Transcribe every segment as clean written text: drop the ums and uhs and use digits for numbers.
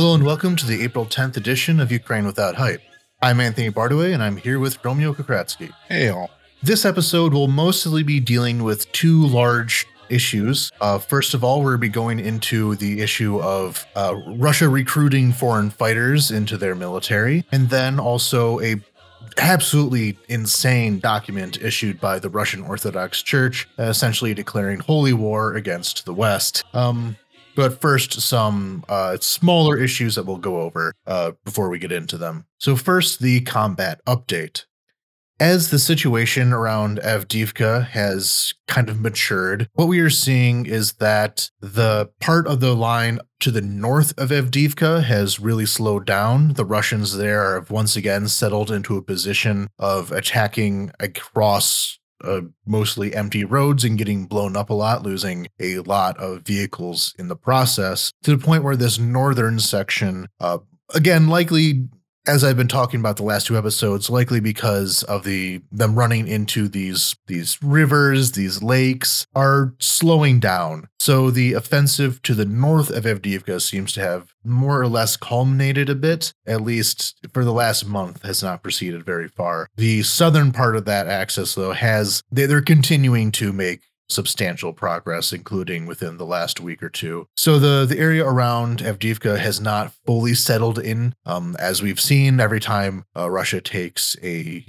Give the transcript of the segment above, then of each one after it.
Hello and welcome to the April 10th edition of Ukraine Without Hype. I'm Anthony Bardaway and I'm here with Romeo Kokratsky. Hey all. This episode will mostly be dealing with two large issues. First of all, we'll be going into the issue of Russia recruiting foreign fighters into their military, and then also a absolutely insane document issued by the Russian Orthodox Church, essentially declaring holy war against the West. But first, some smaller issues that we'll go over before we get into them. So first, the combat update. As the situation around Avdiivka has kind of matured, what we are seeing is that the part of the line to the north of Avdiivka has really slowed down. The Russians there have once again settled into a position of attacking across mostly empty roads and getting blown up a lot, losing a lot of vehicles in the process, to the point where this northern section, again, likely, as I've been talking about the last two episodes, likely because of them running into these rivers, these lakes, are slowing down. So the offensive to the north of Avdiivka seems to have more or less culminated a bit, at least for the last month, has not proceeded very far. The southern part of that axis, though, they're continuing to make substantial progress, including within the last week or two. So the area around Avdiivka has not fully settled in. As we've seen, every time Russia takes a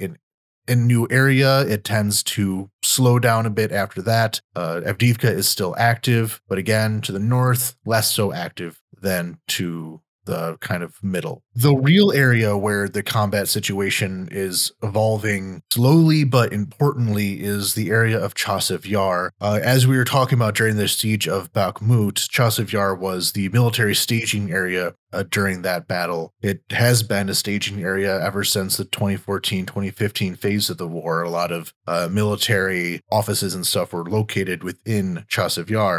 new area, it tends to slow down a bit after that. Avdiivka is still active, but again, to the north, less so active than to the kind of middle. The real area where the combat situation is evolving slowly but importantly is the area of Chasiv Yar. As we were talking about during the siege of Bakhmut, Chasiv Yar was the military staging area during that battle. It has been a staging area ever since the 2014-2015 phase of the war. A lot of military offices and stuff were located within Chasiv Yar.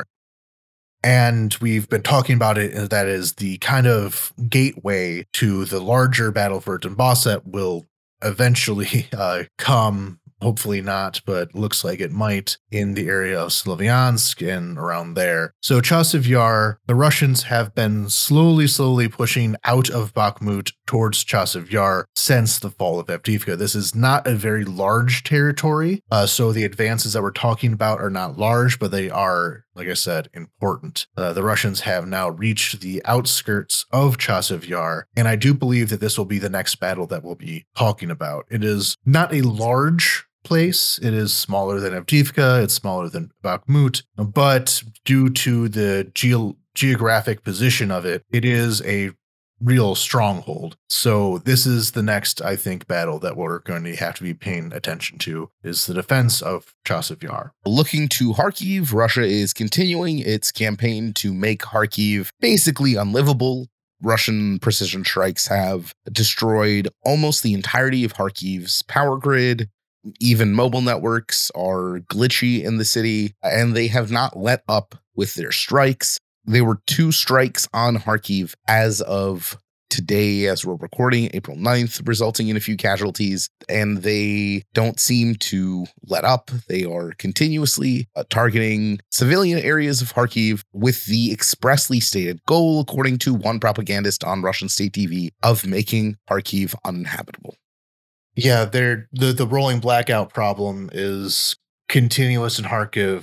And we've been talking about it, that is the kind of gateway to the larger battle for Donbass that will eventually come, hopefully not, but looks like it might, in the area of Slavyansk and around there. So Chasiv Yar, the Russians have been slowly pushing out of Bakhmut towards Chasiv Yar since the fall of Avdiivka. This is not a very large territory, so the advances that we're talking about are not large, but they are, like I said, important. The Russians have now reached the outskirts of Chasiv Yar, and I do believe that this will be the next battle that we'll be talking about. It is not a large place. It is smaller than Avdiivka, it's smaller than Bakhmut, but due to the geographic position of it, it is a real stronghold. So this is the next, I think, battle that we're going to have to be paying attention to, is the defense of Chasiv Yar. Looking to Kharkiv, Russia is continuing its campaign to make Kharkiv basically unlivable. Russian precision strikes have destroyed almost the entirety of Kharkiv's power grid. Even mobile networks are glitchy in the city, and they have not let up with their strikes. There were 2 strikes on Kharkiv as of today, as we're recording, April 9th, resulting in a few casualties, and they don't seem to let up. They are continuously targeting civilian areas of Kharkiv with the expressly stated goal, according to one propagandist on Russian state TV, of making Kharkiv uninhabitable. Yeah, the rolling blackout problem is continuous in Kharkiv.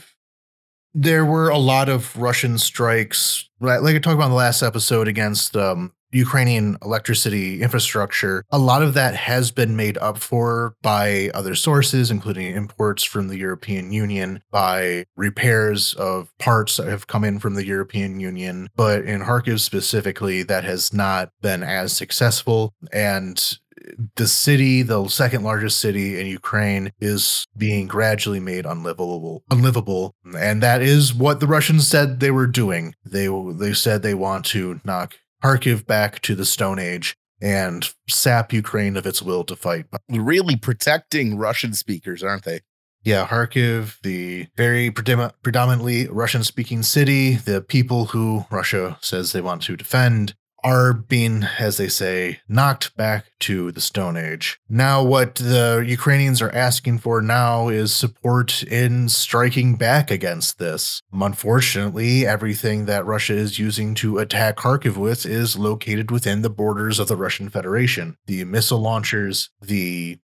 There were a lot of Russian strikes, like I talked about in the last episode, against Ukrainian electricity infrastructure. A lot of that has been made up for by other sources, including imports from the European Union, by repairs of parts that have come in from the European Union. But in Kharkiv specifically, that has not been as successful. And the city, the second largest city in Ukraine, is being gradually made unlivable. And that is what the Russians said they were doing. They said they want to knock Kharkiv back to the Stone Age and sap Ukraine of its will to fight. Really protecting Russian speakers, aren't they? Yeah, Kharkiv, the very predominantly Russian-speaking city, the people who Russia says they want to defend, are being, as they say, knocked back to the Stone Age. Now, what the Ukrainians are asking for now is support in striking back against this. Unfortunately, everything that Russia is using to attack Kharkiv with is located within the borders of the Russian Federation. The missile launchers, the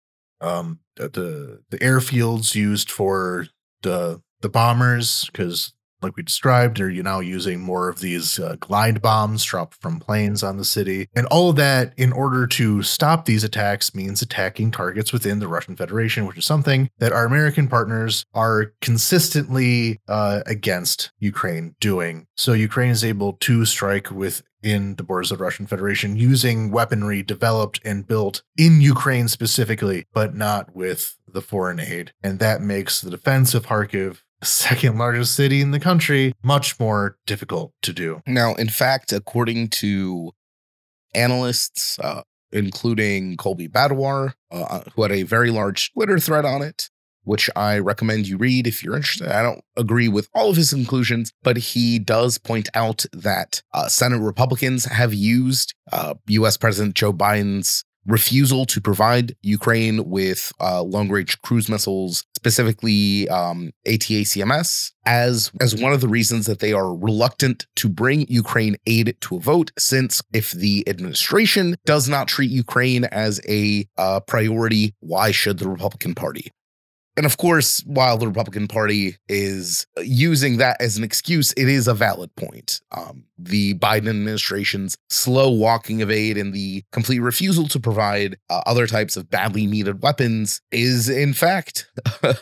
airfields used for the bombers, because like we described, they're now using more of these glide bombs dropped from planes on the city. And all of that, in order to stop these attacks, means attacking targets within the Russian Federation, which is something that our American partners are consistently against Ukraine doing. So Ukraine is able to strike within the borders of the Russian Federation using weaponry developed and built in Ukraine specifically, but not with the foreign aid. And that makes the defense of Kharkiv, second largest city in the country, much more difficult to do. Now, in fact, according to analysts, including Colby Badwar, who had a very large Twitter thread on it, which I recommend you read if you're interested. I don't agree with all of his conclusions, but he does point out that Senate Republicans have used U.S. President Joe Biden's refusal to provide Ukraine with long-range cruise missiles, specifically ATACMS, as one of the reasons that they are reluctant to bring Ukraine aid to a vote, since if the administration does not treat Ukraine as a priority, why should the Republican Party? And of course, while the Republican Party is using that as an excuse, it is a valid point. The Biden administration's slow walking of aid and the complete refusal to provide other types of badly needed weapons is, in fact,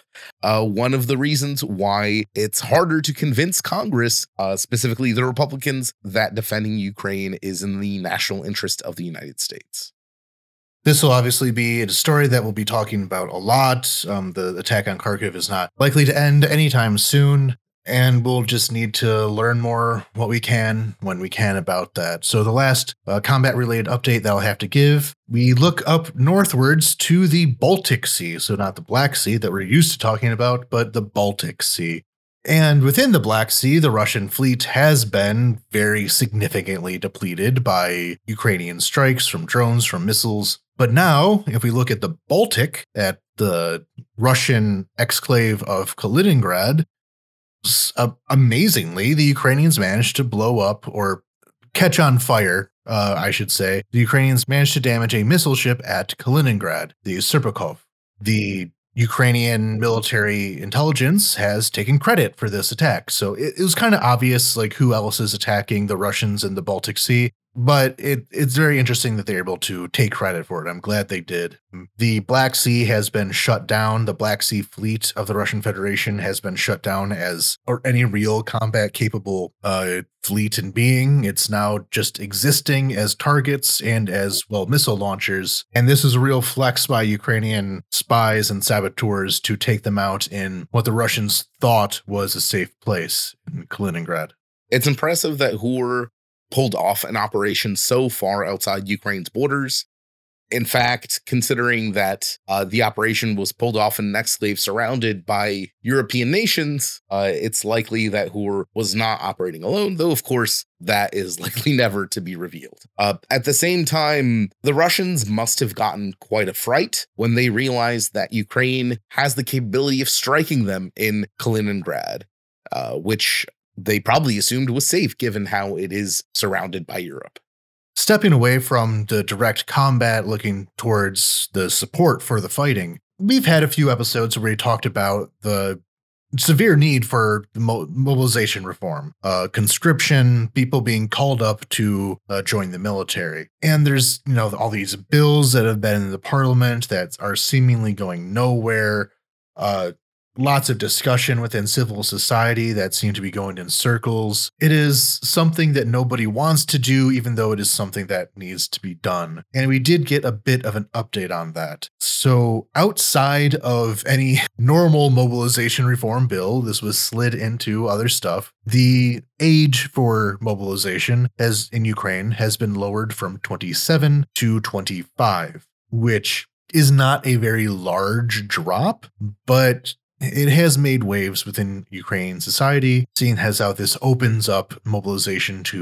one of the reasons why it's harder to convince Congress, specifically the Republicans, that defending Ukraine is in the national interest of the United States. This will obviously be a story that we'll be talking about a lot. The attack on Kharkiv is not likely to end anytime soon, and we'll just need to learn more what we can when we can about that. So the last combat-related update that I'll have to give, we look up northwards to the Baltic Sea, so not the Black Sea that we're used to talking about, but the Baltic Sea. And within the Black Sea, the Russian fleet has been very significantly depleted by Ukrainian strikes from drones, from missiles. But now, if we look at the Baltic, at the Russian exclave of Kaliningrad, amazingly, the Ukrainians managed to blow up or catch on fire, I should say. The Ukrainians managed to damage a missile ship at Kaliningrad, the Serpukhov. The Ukrainian military intelligence has taken credit for this attack. So it was kind of obvious, like, who else is attacking the Russians in the Baltic Sea. But it's very interesting that they're able to take credit for it. I'm glad they did. The Black Sea has been shut down. The Black Sea fleet of the Russian Federation has been shut down as or any real combat capable fleet in being. It's now just existing as targets and as, well, missile launchers. And this is a real flex by Ukrainian spies and saboteurs to take them out in what the Russians thought was a safe place in Kaliningrad. It's impressive that Hur pulled off an operation so far outside Ukraine's borders. In fact, considering that the operation was pulled off in an exclave surrounded by European nations, it's likely that Hur was not operating alone, though, of course, that is likely never to be revealed. At the same time, the Russians must have gotten quite a fright when they realized that Ukraine has the capability of striking them in Kaliningrad, which they probably assumed was safe given how it is surrounded by Europe. Stepping away from the direct combat, looking towards the support for the fighting, we've had a few episodes where we talked about the severe need for mobilization reform, conscription, people being called up to join the military. And there's, all these bills that have been in the parliament that are seemingly going nowhere. Lots of discussion within civil society that seem to be going in circles. It is something that nobody wants to do, even though it is something that needs to be done. And we did get a bit of an update on that. So outside of any normal mobilization reform bill, this was slid into other stuff. The age for mobilization in Ukraine has been lowered from 27 to 25, which is not a very large drop, but it has made waves within Ukrainian society, seeing as how this opens up mobilization to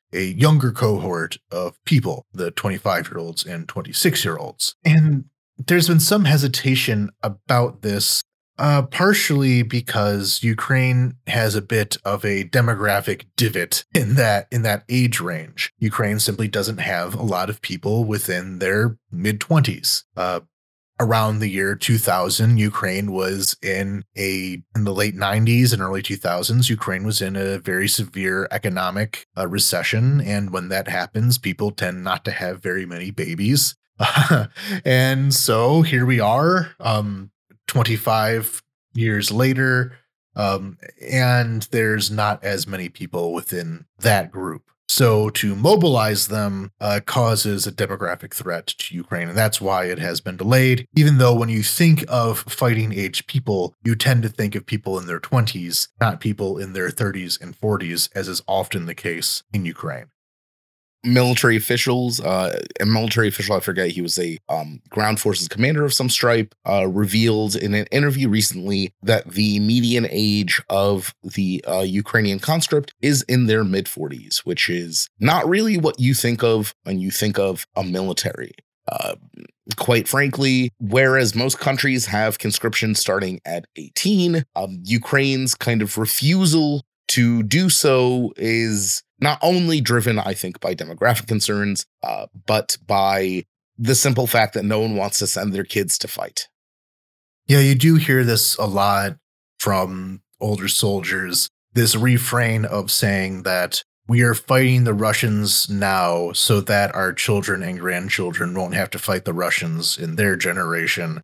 a younger cohort of people, the 25-year-olds and 26-year-olds. And there's been some hesitation about this, partially because Ukraine has a bit of a demographic divot in that age range. Ukraine simply doesn't have a lot of people within their mid-20s. Around the year 2000, Ukraine was in the late 90s and early 2000s, Ukraine was in a very severe economic recession. And when that happens, people tend not to have very many babies. And so here we are, 25 years later, and there's not as many people within that group. So to mobilize them causes a demographic threat to Ukraine, and that's why it has been delayed. Even though when you think of fighting age people, you tend to think of people in their 20s, not people in their 30s and 40s, as is often the case in Ukraine. Military officials, a military official, I forget, he was a ground forces commander of some stripe, revealed in an interview recently that the median age of the Ukrainian conscript is in their mid-40s, which is not really what you think of when you think of a military. Quite frankly, whereas most countries have conscription starting at 18, Ukraine's kind of refusal to do so is not only driven, I think, by demographic concerns, but by the simple fact that no one wants to send their kids to fight. Yeah, you do hear this a lot from older soldiers, this refrain of saying that we are fighting the Russians now so that our children and grandchildren won't have to fight the Russians in their generation.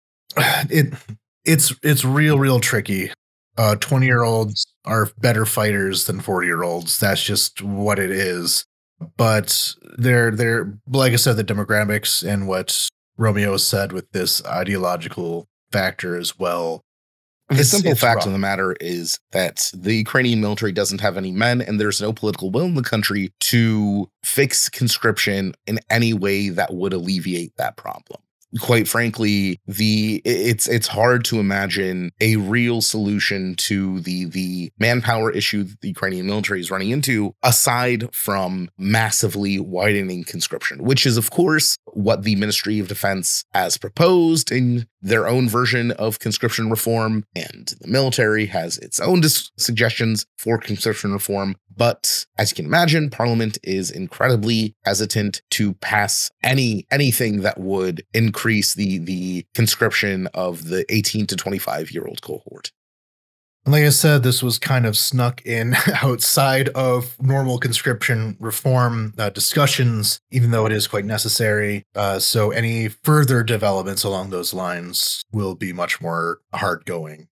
It's real tricky. 20-year-olds are better fighters than 40-year-olds. That's just what it is. But they're like I said, the demographics and what Romeo said with this ideological factor as well. The simple fact of the matter is that the Ukrainian military doesn't have any men, and there's no political will in the country to fix conscription in any way that would alleviate that problem. Quite frankly, it's hard to imagine a real solution to the manpower issue that the Ukrainian military is running into, aside from massively widening conscription, which is, of course, what the Ministry of Defense has proposed in their own version of conscription reform, and the military has its own suggestions for conscription reform. But as you can imagine, Parliament is incredibly hesitant to pass anything that would increase the conscription of the 18 to 25-year-old cohort. And like I said, this was kind of snuck in outside of normal conscription reform discussions, even though it is quite necessary. So any further developments along those lines will be much more hard-going.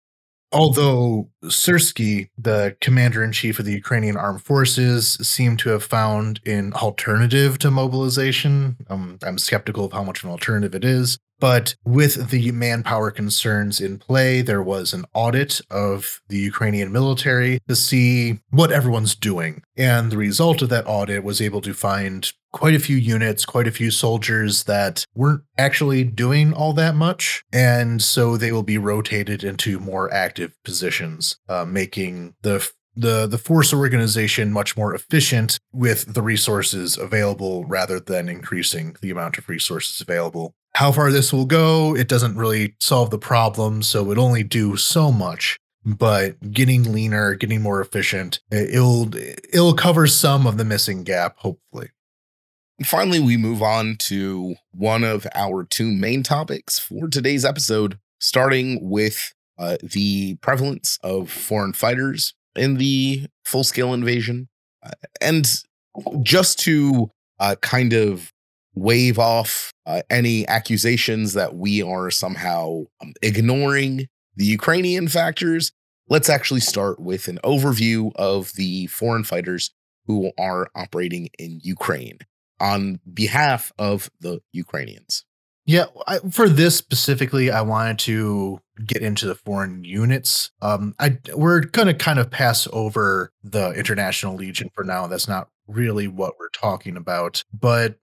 Although Syrsky, the commander-in-chief of the Ukrainian armed forces, seemed to have found an alternative to mobilization. I'm skeptical of how much of an alternative it is. But with the manpower concerns in play, there was an audit of the Ukrainian military to see what everyone's doing. And the result of that audit was able to find quite a few units, quite a few soldiers that weren't actually doing all that much. And so they will be rotated into more active positions, making the force organization much more efficient with the resources available rather than increasing the amount of resources available. How far this will go, it doesn't really solve the problem, so it only do so much. But getting leaner, getting more efficient, it'll cover some of the missing gap, hopefully. Finally, we move on to one of our two main topics for today's episode, starting with the prevalence of foreign fighters in the full-scale invasion. And just to kind of wave off any accusations that we are somehow ignoring the Ukrainian factors, let's actually start with an overview of the foreign fighters who are operating in Ukraine on behalf of the Ukrainians. Yeah, for this specifically, I wanted to get into the foreign units. We're going to kind of pass over the International Legion for now. That's not really what we're talking about. But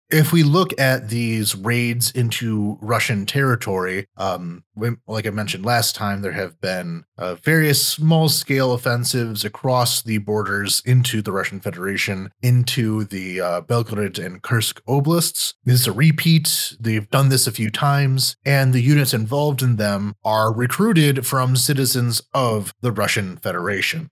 If we look at these raids into Russian territory, like I mentioned last time, there have been various small-scale offensives across the borders into the Russian Federation, into the Belgorod and Kursk oblasts. This is a repeat. They've done this a few times, and the units involved in them are recruited from citizens of the Russian Federation.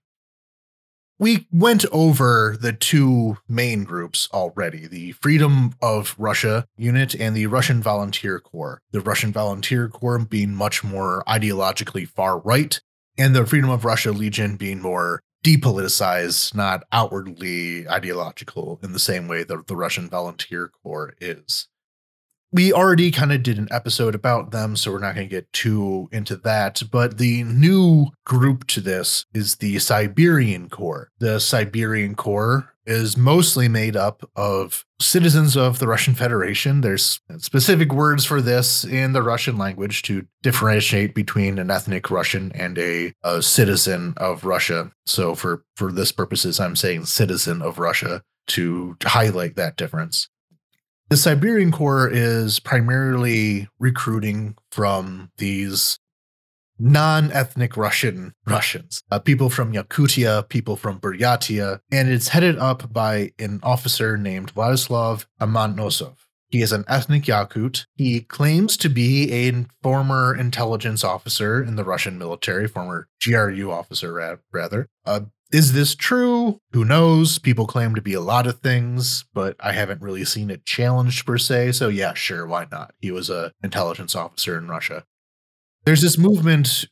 We went over the two main groups already, the Freedom of Russia unit and the Russian Volunteer Corps. The Russian Volunteer Corps being much more ideologically far right, and the Freedom of Russia Legion being more depoliticized, not outwardly ideological in the same way that the Russian Volunteer Corps is. We already kind of did an episode about them, so we're not going to get too into that. But the new group to this is the Siberian Corps. The Siberian Corps is mostly made up of citizens of the Russian Federation. There's specific words for this in the Russian language to differentiate between an ethnic Russian and a citizen of Russia. So for this purposes, I'm saying citizen of Russia to highlight that difference. The Siberian Corps is primarily recruiting from these non-ethnic Russians, people from Yakutia, people from Buryatia, and it's headed up by an officer named Vladislav Amonosov. He is an ethnic Yakut. He claims to be a former intelligence officer in the Russian military, former GRU officer, rather. Is this true? Who knows? People claim to be a lot of things, but I haven't really seen it challenged per se. So yeah, sure, why not? He was an intelligence officer in Russia. There's this movement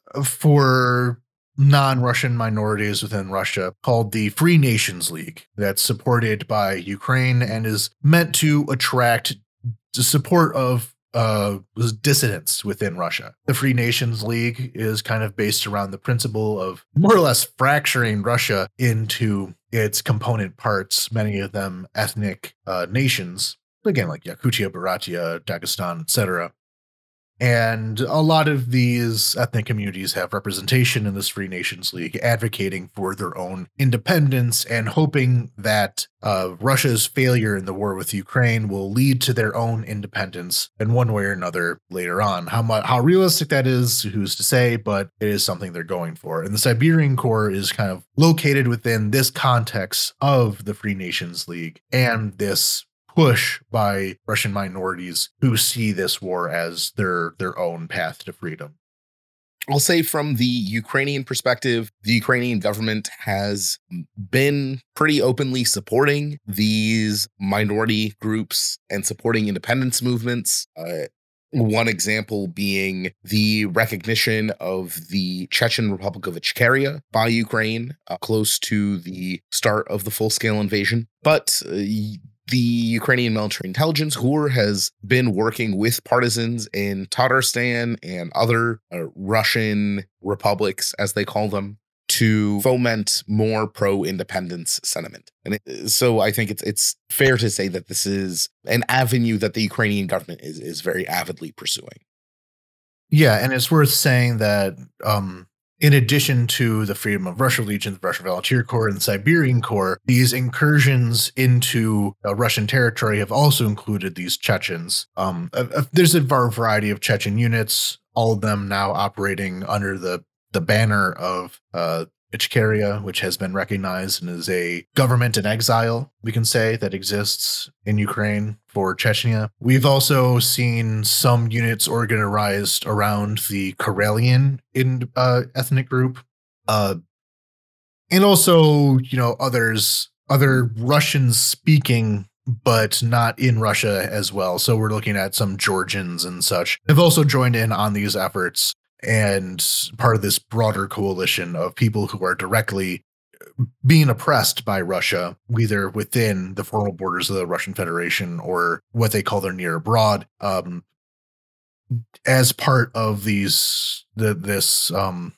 for non-Russian minorities within Russia called the Free Nations League that's supported by Ukraine and is meant to attract the support of dissidents within Russia. The Free Nations League is kind of based around the principle of more or less fracturing Russia into its component parts, many of them ethnic nations, again, like Yakutia, Buryatia, Dagestan, etc. And a lot of these ethnic communities have representation in this Free Nations League, advocating for their own independence and hoping that Russia's failure in the war with Ukraine will lead to their own independence in one way or another later on. How realistic that is, who's to say, but it is something they're going for. And the Siberian Corps is kind of located within this context of the Free Nations League and this push by Russian minorities who see this war as their own path to freedom. I'll say from the Ukrainian perspective, the Ukrainian government has been pretty openly supporting these minority groups and supporting independence movements. One example being the recognition of the Chechen Republic of Ichkeria by Ukraine, close to the start of the full-scale invasion. But the Ukrainian military intelligence, GUR, has been working with partisans in Tatarstan and other Russian republics, as they call them, to foment more pro-independence sentiment. And so I think it's fair to say that this is an avenue that the Ukrainian government is very avidly pursuing. Yeah, and it's worth saying that in addition to the Freedom of Russia Legion, the Russian Volunteer Corps, and the Siberian Corps, these incursions into Russian territory have also included these Chechens. There's a variety of Chechen units, all of them now operating under the banner of Ichkeria, which has been recognized and is a government in exile, we can say, that exists in Ukraine for Chechnya. We've also seen some units organized around the Karelian ethnic group, and also, other Russian-speaking, but not in Russia as well. So we're looking at some Georgians and such. They've also joined in on these efforts and part of this broader coalition of people who are directly being oppressed by Russia, either within the formal borders of the Russian Federation or what they call their near abroad, as part of this it's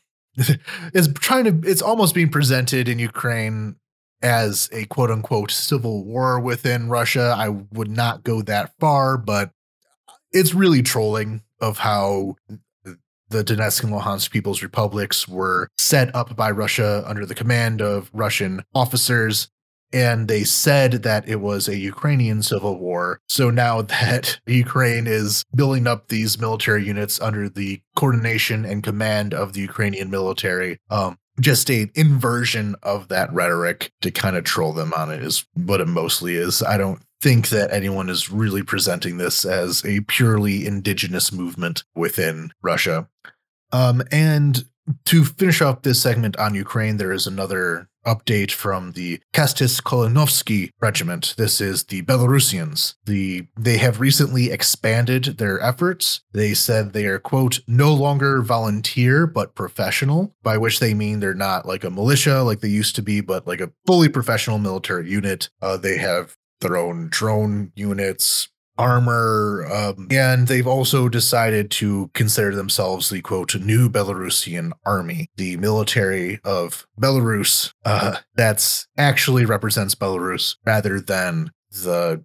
almost being presented in Ukraine as a quote unquote civil war within Russia. I would not go that far, but it's really trolling of how the Donetsk and Luhansk People's Republics were set up by Russia under the command of Russian officers and they said that it was a Ukrainian civil war. So now that Ukraine is building up these military units under the coordination and command of the Ukrainian military, just an inversion of that rhetoric to kind of troll them on it is what it mostly is. I don't think that anyone is really presenting this as a purely indigenous movement within Russia. And to finish off this segment on Ukraine, there is another update from the Kastis Kolinovsky Regiment. This is the Belarusians. They have recently expanded their efforts. They said they are, quote, no longer volunteer, but professional, by which they mean they're not like a militia like they used to be, but like a fully professional military unit. They have their own drone units, armor, and they've also decided to consider themselves the, quote, new Belarusian army, the military of Belarus that's actually represents Belarus rather than the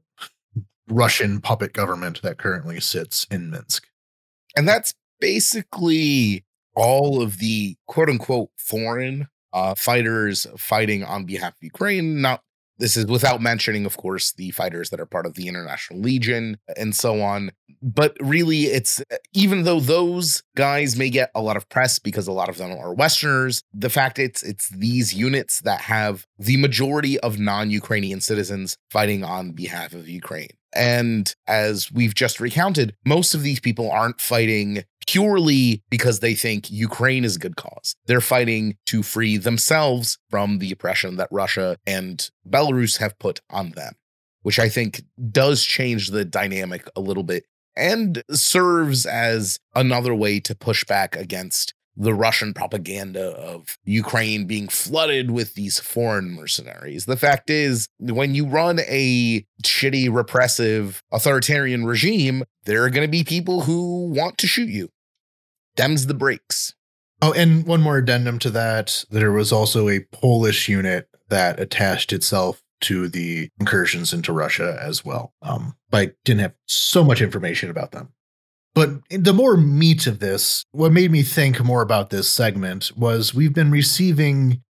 Russian puppet government that currently sits in Minsk. And that's basically all of the quote unquote foreign fighters fighting on behalf of Ukraine. This is without mentioning, of course, the fighters that are part of the International Legion and so on. But really, it's even though those guys may get a lot of press because a lot of them are Westerners, the fact it's these units that have the majority of non-Ukrainian citizens fighting on behalf of Ukraine. And as we've just recounted, most of these people aren't fighting purely because they think Ukraine is a good cause. They're fighting to free themselves from the oppression that Russia and Belarus have put on them, which I think does change the dynamic a little bit and serves as another way to push back against the Russian propaganda of Ukraine being flooded with these foreign mercenaries. The fact is, when you run a shitty, repressive, authoritarian regime, there are going to be people who want to shoot you. Them's the breaks. Oh, and one more addendum to that. There was also a Polish unit that attached itself to the incursions into Russia as well. But I didn't have so much information about them. But the more meat of this, what made me think more about this segment was we've been receiving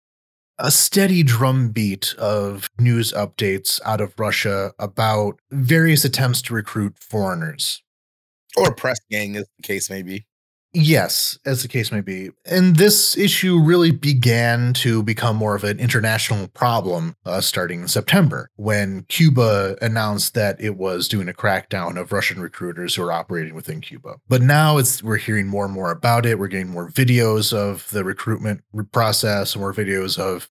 a steady drumbeat of news updates out of Russia about various attempts to recruit foreigners. Or press gang, as the case may be. Yes, as the case may be. And this issue really began to become more of an international problem starting in September, when Cuba announced that it was doing a crackdown of Russian recruiters who are operating within Cuba. But now we're hearing more and more about it. We're getting more videos of the recruitment process, more videos of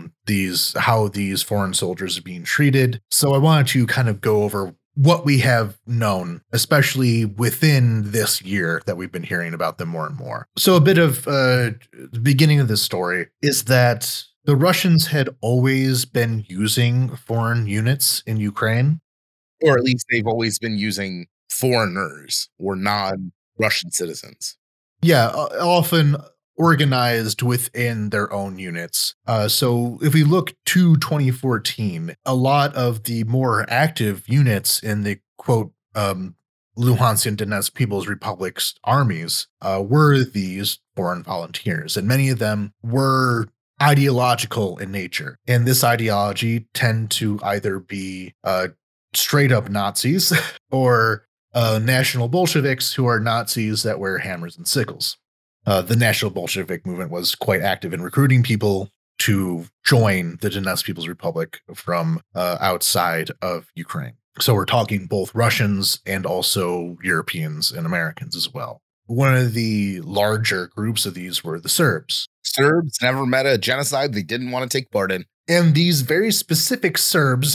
how these foreign soldiers are being treated. So I wanted to kind of go over what we have known, especially within this year that we've been hearing about them more and more. So a bit of the beginning of this story is that the Russians had always been using foreign units in Ukraine. Or at least they've always been using foreigners or non-Russian citizens. Yeah, often organized within their own units. So if we look to 2014, a lot of the more active units in the, quote, Luhansk and Donetsk People's Republic's armies were these foreign volunteers. And many of them were ideological in nature. And this ideology tend to either be straight up Nazis or National Bolsheviks who are Nazis that wear hammers and sickles. The National Bolshevik movement was quite active in recruiting people to join the Donetsk People's Republic from outside of Ukraine. So we're talking both Russians and also Europeans and Americans as well. One of the larger groups of these were the Serbs. Serbs never met a genocide they didn't want to take part in. And these very specific Serbs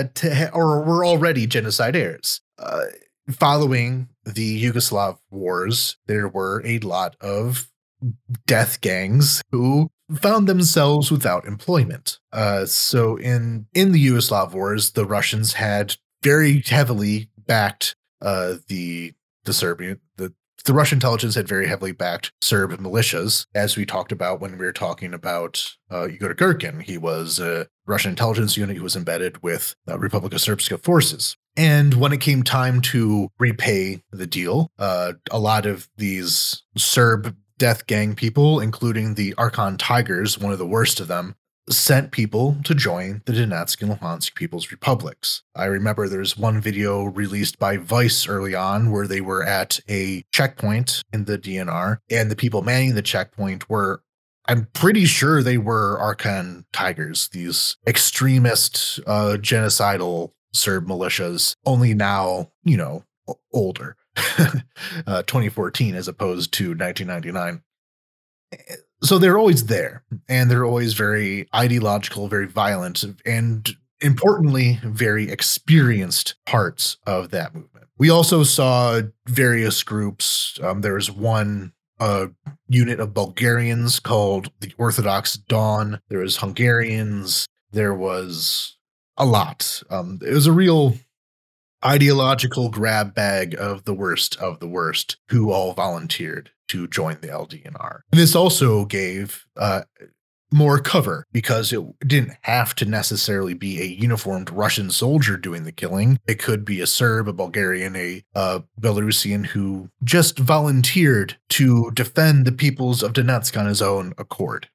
were already genocidaires. Following the Yugoslav wars, there were a lot of death gangs who found themselves without employment. So in the Yugoslav wars, the Russians had very heavily backed the Serbian. The Russian intelligence had very heavily backed Serb militias, as we talked about when we were talking about Igor Girkin. He was a Russian intelligence unit who was embedded with Republika Srpska forces. And when it came time to repay the deal, a lot of these Serb death gang people, including the Archon Tigers, one of the worst of them, sent people to join the Donetsk and Luhansk People's Republics. I remember there's one video released by Vice early on where they were at a checkpoint in the DNR, and the people manning the checkpoint were, I'm pretty sure they were Arkan Tigers, these extremist, genocidal Serb militias, only now, older. 2014 as opposed to 1999. So they're always there, and they're always very ideological, very violent, and importantly, very experienced parts of that movement. We also saw various groups. There was one unit of Bulgarians called the Orthodox Dawn. There was Hungarians. There was a lot. It was a real ideological grab bag of the worst who all volunteered to join the LDNR. And this also gave more cover because it didn't have to necessarily be a uniformed Russian soldier doing the killing. It could be a Serb, a Bulgarian, a Belarusian who just volunteered to defend the peoples of Donetsk on his own accord.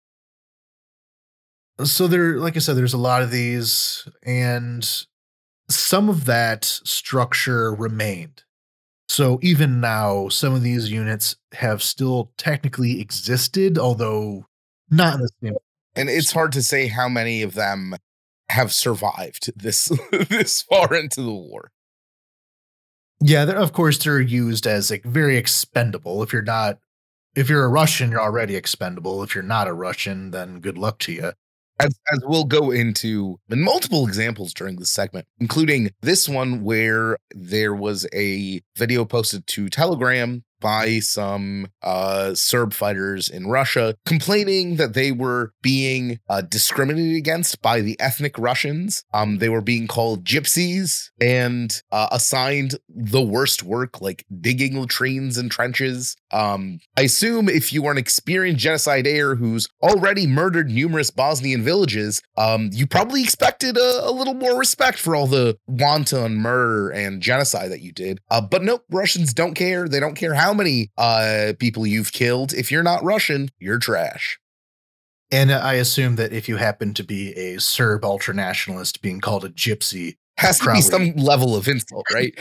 So there, like I said, there's a lot of these, and some of that structure remained. So even now, some of these units have still technically existed, although not in the same. And it's hard to say how many of them have survived this this far into the war. Yeah, of course, they're used as like very expendable. If you're a Russian, you're already expendable. If you're not a Russian, then good luck to you. As we'll go into in multiple examples during this segment, including this one where there was a video posted to Telegram by some Serb fighters in Russia complaining that they were being discriminated against by the ethnic Russians. They were being called gypsies and assigned the worst work, like digging latrines and trenches. I assume if you are an experienced genocidaire who's already murdered numerous Bosnian villages, you probably expected a little more respect for all the wanton murder and genocide that you did. But nope, Russians don't care. They don't care how many people you've killed. If you're not Russian, you're trash. And I assume that if you happen to be a Serb ultranationalist, being called a gypsy has to be some level of insult, right?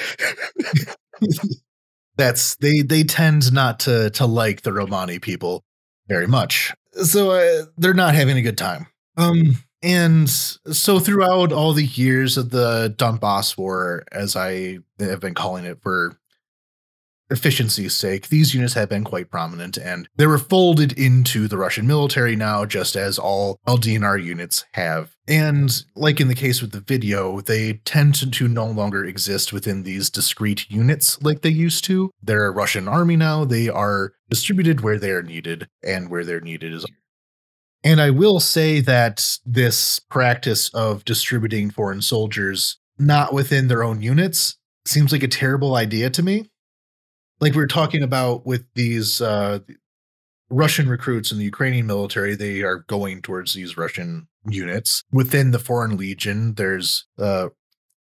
They tend not to like the Romani people very much, so they're not having a good time. And so throughout all the years of the Donbass War, as I have been calling it for efficiency's sake, these units have been quite prominent, and they were folded into the Russian military now, just as all LDNR units have. And like in the case with the video, they tend to no longer exist within these discrete units like they used to. They're a Russian army now. They are distributed where they are needed, and where they're needed is. And I will say that this practice of distributing foreign soldiers not within their own units seems like a terrible idea to me. Like we were talking about with these Russian recruits in the Ukrainian military, they are going towards these Russian units. Within the Foreign Legion, there's, it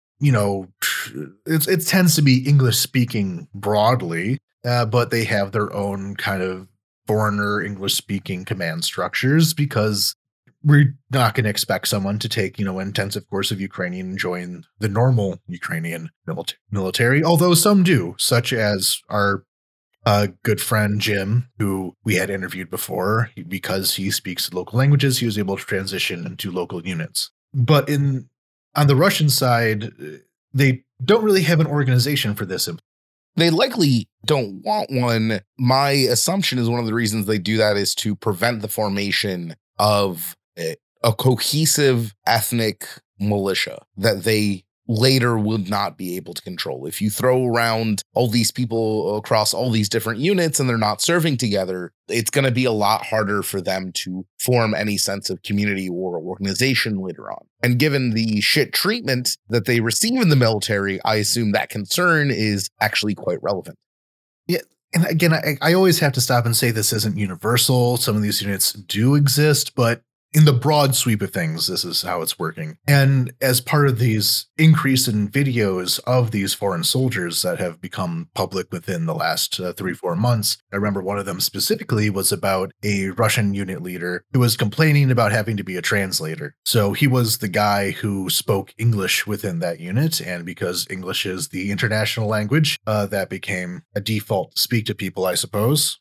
tends to be English speaking broadly, but they have their own kind of foreigner English speaking command structures, because we're not going to expect someone to take, an intensive course of Ukrainian and join the normal Ukrainian military, although some do, such as our good friend Jim, who we had interviewed before. Because he speaks local languages, he was able to transition into local units. But on the Russian side, they don't really have an organization for this. They likely don't want one. My assumption is one of the reasons they do that is to prevent the formation of a cohesive ethnic militia that they later would not be able to control. If you throw around all these people across all these different units and they're not serving together, it's going to be a lot harder for them to form any sense of community or organization later on. And given the shit treatment that they receive in the military, I assume that concern is actually quite relevant. Yeah. And again, I always have to stop and say this isn't universal. Some of these units do exist, but in the broad sweep of things, this is how it's working. And as part of these increase in videos of these foreign soldiers that have become public within the last 3-4 months, I remember one of them specifically was about a Russian unit leader who was complaining about having to be a translator. So he was the guy who spoke English within that unit. And because English is the international language, that became a default to speak to people, I suppose.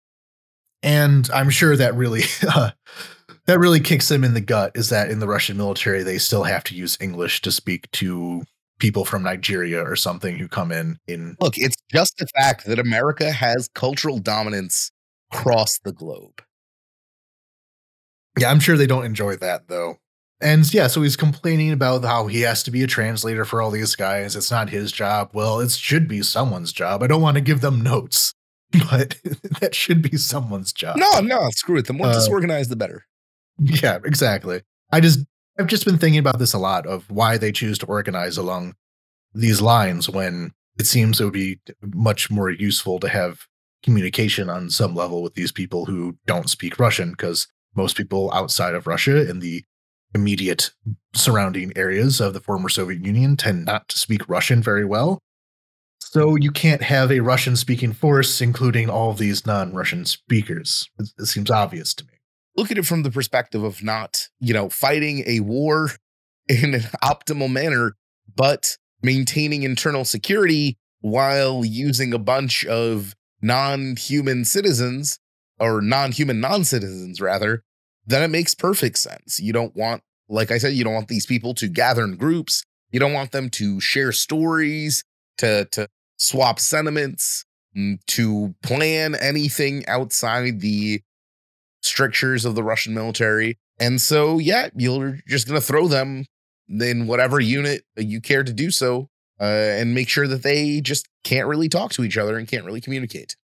And I'm sure that really that really kicks them in the gut, is that in the Russian military, they still have to use English to speak to people from Nigeria or something who come in. Look, it's just the fact that America has cultural dominance across the globe. Yeah, I'm sure they don't enjoy that, though. And yeah, so he's complaining about how he has to be a translator for all these guys. It's not his job. Well, it should be someone's job. I don't want to give them notes, but that should be someone's job. No, screw it. The more disorganized, the better. Yeah, exactly. I've just been thinking about this a lot, of why they choose to organize along these lines when it seems it would be much more useful to have communication on some level with these people who don't speak Russian, because most people outside of Russia in the immediate surrounding areas of the former Soviet Union tend not to speak Russian very well. So you can't have a Russian speaking force including all of these non-Russian speakers. It seems obvious to me. Look at it from the perspective of not, fighting a war in an optimal manner, but maintaining internal security while using a bunch of non-human citizens, or non-human non-citizens rather, then it makes perfect sense. You don't want, like I said, you don't want these people to gather in groups. You don't want them to share stories, to swap sentiments, to plan anything outside the strictures of the Russian military. And so, yeah, you're just going to throw them in whatever unit you care to do so, and make sure that they just can't really talk to each other and can't really communicate.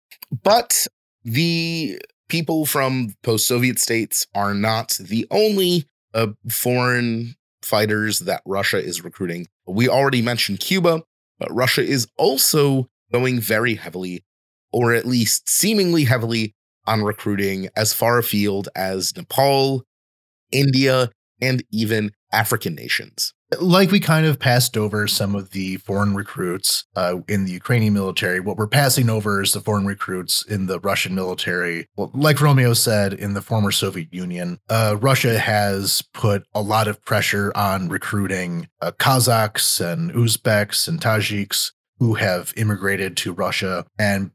But the people from post-Soviet states are not the only foreign fighters that Russia is recruiting. We already mentioned Cuba, but Russia is also going very heavily, or at least seemingly heavily, on recruiting as far afield as Nepal, India, and even African nations. Like we kind of passed over some of the foreign recruits in the Ukrainian military, what we're passing over is the foreign recruits in the Russian military. Well, like Romeo said, in the former Soviet Union, Russia has put a lot of pressure on recruiting Kazakhs and Uzbeks and Tajiks who have immigrated to Russia, and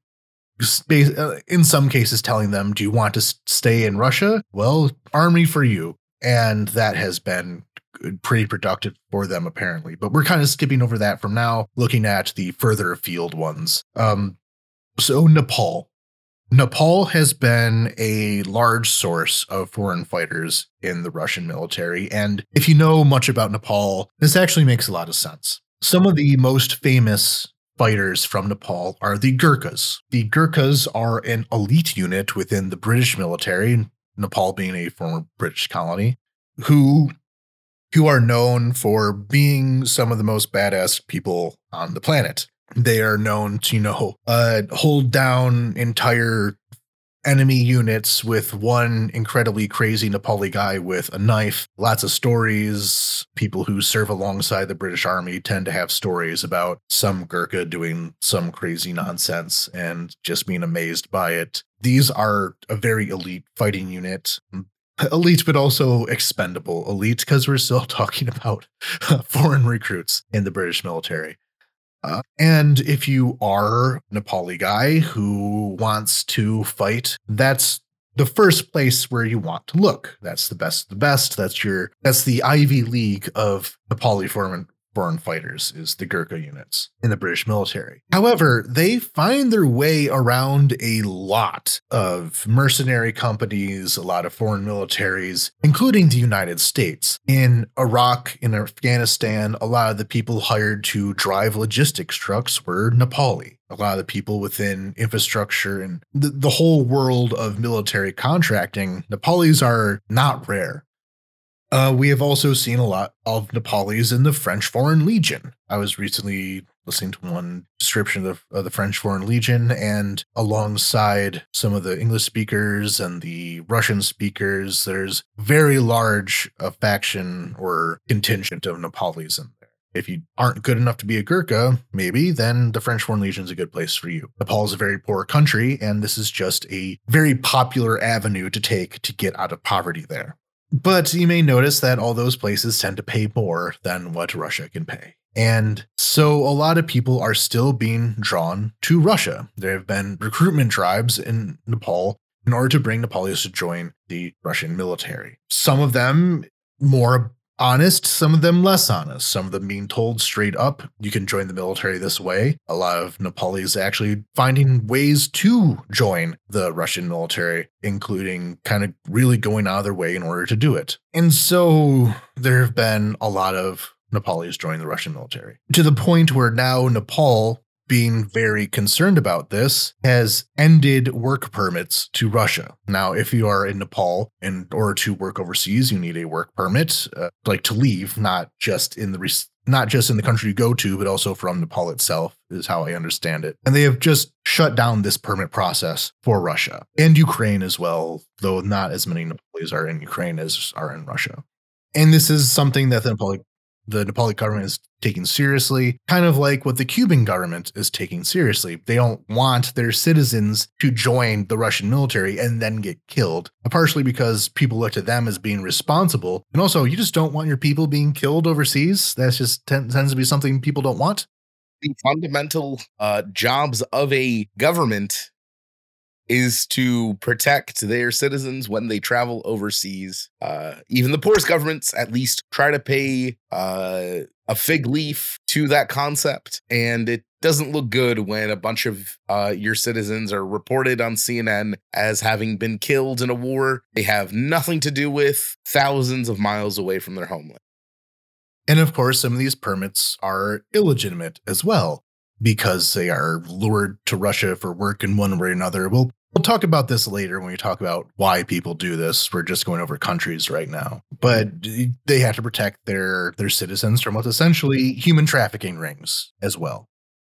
in some cases telling them, do you want to stay in Russia? Well, army for you. And that has been pretty productive for them, apparently. But we're kind of skipping over that from now, looking at the further afield ones. So Nepal. Nepal has been a large source of foreign fighters in the Russian military. And if you know much about Nepal, this actually makes a lot of sense. Some of the most famous fighters from Nepal are the Gurkhas. The Gurkhas are an elite unit within the British military, Nepal being a former British colony, who are known for being some of the most badass people on the planet. They are known to, hold down entire enemy units with one incredibly crazy Nepali guy with a knife. Lots of stories. People who serve alongside the British Army tend to have stories about some Gurkha doing some crazy nonsense and just being amazed by it. These are a very elite fighting unit. Elite, but also expendable. Elite, because we're still talking about foreign recruits in the British military. And if you are a Nepali guy who wants to fight, that's the first place where you want to look. That's the best of the best. That's the Ivy League of Nepali foreign fighters, is the Gurkha units in the British military. However, they find their way around a lot of mercenary companies, a lot of foreign militaries, including the United States. In Iraq, in Afghanistan, a lot of the people hired to drive logistics trucks were Nepali. A lot of the people within infrastructure and the whole world of military contracting, Nepalis are not rare. We have also seen a lot of Nepalis in the French Foreign Legion. I was recently listening to one description of the French Foreign Legion, and alongside some of the English speakers and the Russian speakers, there's very large faction or contingent of Nepalis in there. If you aren't good enough to be a Gurkha, maybe, then the French Foreign Legion is a good place for you. Nepal is a very poor country, and this is just a very popular avenue to take to get out of poverty there. But you may notice that all those places tend to pay more than what Russia can pay. And so a lot of people are still being drawn to Russia. There have been recruitment drives in Nepal in order to bring Nepalis to join the Russian military. Some of them more honest, some of them less honest, some of them being told straight up, you can join the military this way. A lot of Nepalis actually finding ways to join the Russian military, including kind of really going out of their way in order to do it. And so there have been a lot of Nepalis joining the Russian military, to the point where now Nepal, being very concerned about this, has ended work permits to Russia. Now, if you are in Nepal, in order to work overseas, you need a work permit, like to leave, not just in the country you go to, but also from Nepal itself, is how I understand it. And they have just shut down this permit process for Russia and Ukraine as well, though not as many Nepalis are in Ukraine as are in Russia. And this is something that the Nepali government is taking seriously, kind of like what the Cuban government is taking seriously. They don't want their citizens to join the Russian military and then get killed, partially because people look to them as being responsible. And also, you just don't want your people being killed overseas. That's just tends to be something people don't want. The fundamental jobs of a government is to protect their citizens when they travel overseas. Even the poorest governments at least try to pay a fig leaf to that concept. And it doesn't look good when a bunch of your citizens are reported on CNN as having been killed in a war they have nothing to do with, thousands of miles away from their homeland. And of course, some of these permits are illegitimate as well, because they are lured to Russia for work in one way or another. We'll talk about this later when we talk about why people do this. We're just going over countries right now. But they have to protect their citizens from what's essentially human trafficking rings as well.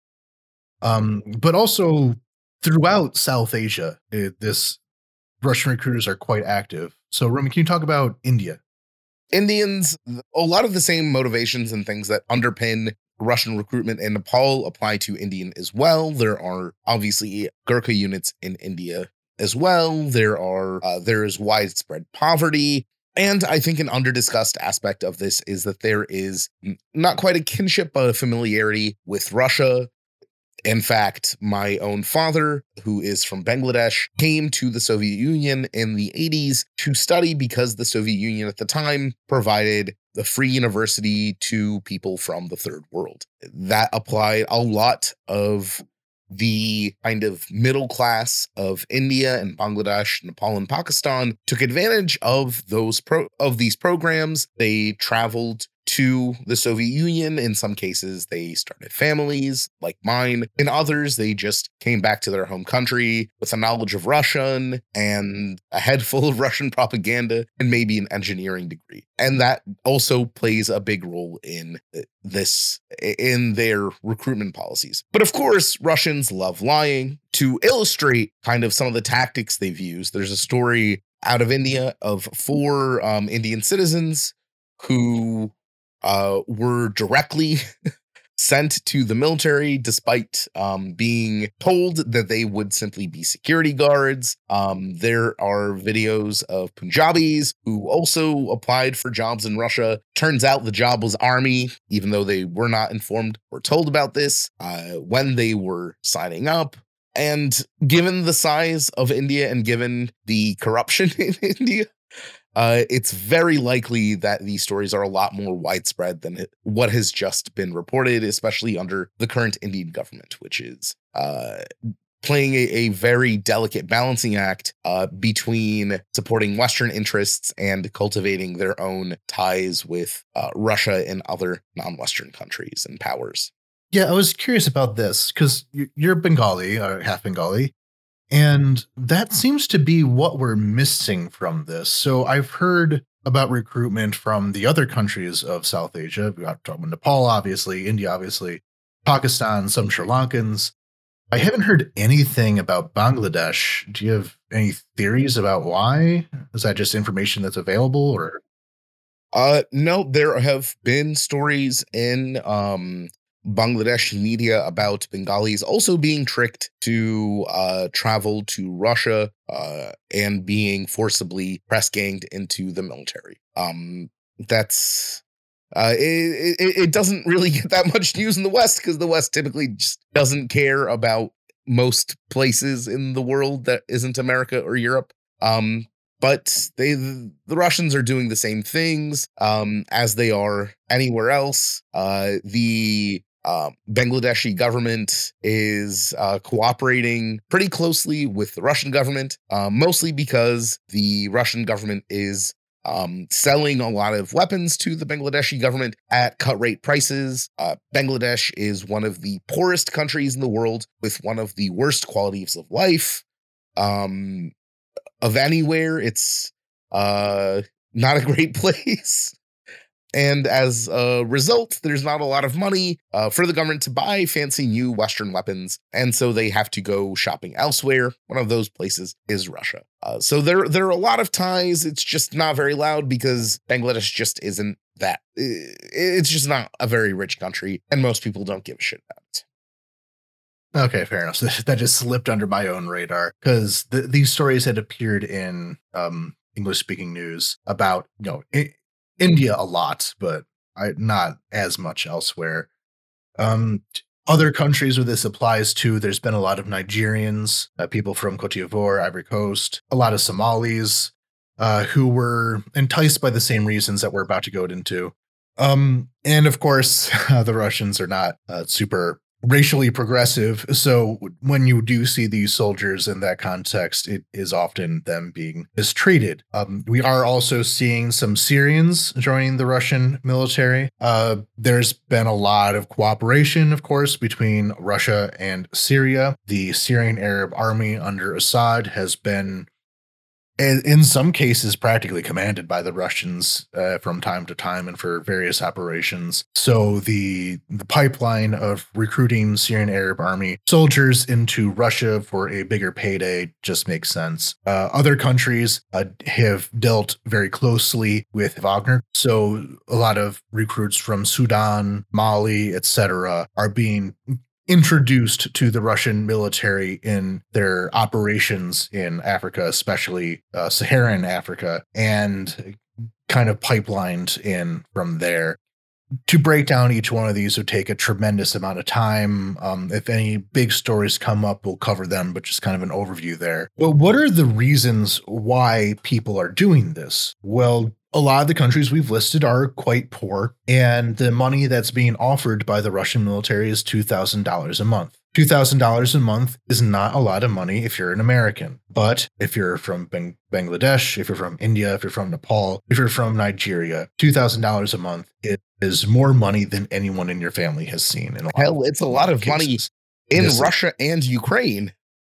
But also throughout South Asia, this Russian recruiters are quite active. So Roman, can you talk about India? Indians, a lot of the same motivations and things that underpin Russian recruitment in Nepal apply to Indian as well. There are obviously Gurkha units in India as well. There is widespread poverty. And I think an underdiscussed aspect of this is that there is not quite a kinship, but a familiarity with Russia. In fact, my own father, who is from Bangladesh, came to the Soviet Union in the 80s to study because the Soviet Union at the time provided the free university to people from the third world. That applied a lot of the kind of middle class of India and Bangladesh, Nepal, and Pakistan took advantage of these programs. They traveled to the Soviet Union. In some cases, they started families like mine. In others, they just came back to their home country with a knowledge of Russian and a head full of Russian propaganda and maybe an engineering degree. And that also plays a big role in their recruitment policies. But of course, Russians love lying. To illustrate kind of some of the tactics they've used, there's a story out of India of 4 Indian citizens who were directly sent to the military despite being told that they would simply be security guards. There are videos of Punjabis who also applied for jobs in Russia. Turns out the job was army, even though they were not informed or told about this when they were signing up. And given the size of India and given the corruption in India, it's very likely that these stories are a lot more widespread than what has just been reported, especially under the current Indian government, which is playing a very delicate balancing act between supporting Western interests and cultivating their own ties with Russia and other non-Western countries and powers. Yeah, I was curious about this because you're Bengali, or half Bengali. And that seems to be what we're missing from this. So I've heard about recruitment from the other countries of South Asia. We got to talk about Nepal, obviously, India, obviously. Pakistan, some Sri Lankans. I haven't heard anything about Bangladesh. Do you have any theories about why? Is that just information that's available, or? No, there have been stories in Bangladeshi media about Bengalis also being tricked to travel to Russia and being forcibly press ganged into the military. That's it doesn't really get that much news in the West because the West typically just doesn't care about most places in the world that isn't America or Europe. But the Russians are doing the same things as they are anywhere else. The Bangladeshi government is cooperating pretty closely with the Russian government, mostly because the Russian government is selling a lot of weapons to the Bangladeshi government at cut rate prices. Bangladesh is one of the poorest countries in the world with one of the worst qualities of life. Of anywhere, it's not a great place. And as a result, there's not a lot of money for the government to buy fancy new Western weapons. And so they have to go shopping elsewhere. One of those places is Russia. So there are a lot of ties. It's just not very loud because Bangladesh just isn't that. It's just not a very rich country. And most people don't give a shit about it. Okay, fair enough. So that just slipped under my own radar because these stories had appeared in English-speaking news about India a lot, but not as much elsewhere. Other countries where this applies to, there's been a lot of Nigerians, people from Cote d'Ivoire, Ivory Coast, a lot of Somalis who were enticed by the same reasons that we're about to go into. And of course, the Russians are not super racially progressive. So when you do see these soldiers in that context, it is often them being mistreated. We are also seeing some Syrians joining the Russian military. There's been a lot of cooperation, of course, between Russia and Syria. The Syrian Arab Army under Assad has been, in some cases, practically commanded by the Russians from time to time and for various operations. So the pipeline of recruiting Syrian Arab Army soldiers into Russia for a bigger payday just makes sense. Other countries have dealt very closely with Wagner. So a lot of recruits from Sudan, Mali, etc. are being introduced to the Russian military in their operations in Africa, especially Saharan Africa, and kind of pipelined in from there. To break down each one of these would take a tremendous amount of time. If any big stories come up, we'll cover them, but just kind of an overview there. But what are the reasons why people are doing this? Well, a lot of the countries we've listed are quite poor, and the money that's being offered by the Russian military is $2,000 a month. $2,000 a month is not a lot of money if you're an American. But if you're from Bangladesh, if you're from India, if you're from Nepal, if you're from Nigeria, $2,000 a month is more money than anyone in your family has seen. Hell, it's a lot of money in Russia and Ukraine.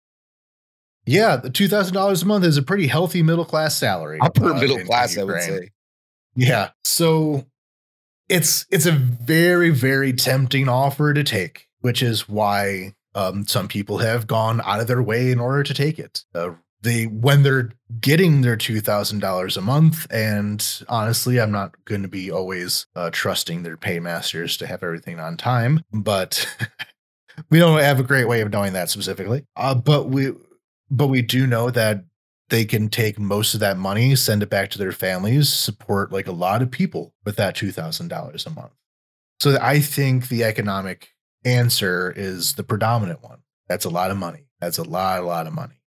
Yeah, the $2,000 a month is a pretty healthy middle-class salary. Upper middle class, I would say. Yeah, so it's a very, very tempting offer to take, which is why some people have gone out of their way in order to take it. When they're getting their $2,000 a month, and honestly, I'm not going to be always trusting their paymasters to have everything on time, but we don't have a great way of knowing that specifically. But we do know that they can take most of that money, send it back to their families, support like a lot of people with that $2,000 a month. So I think the economic answer is the predominant one. That's a lot of money. That's a lot of money.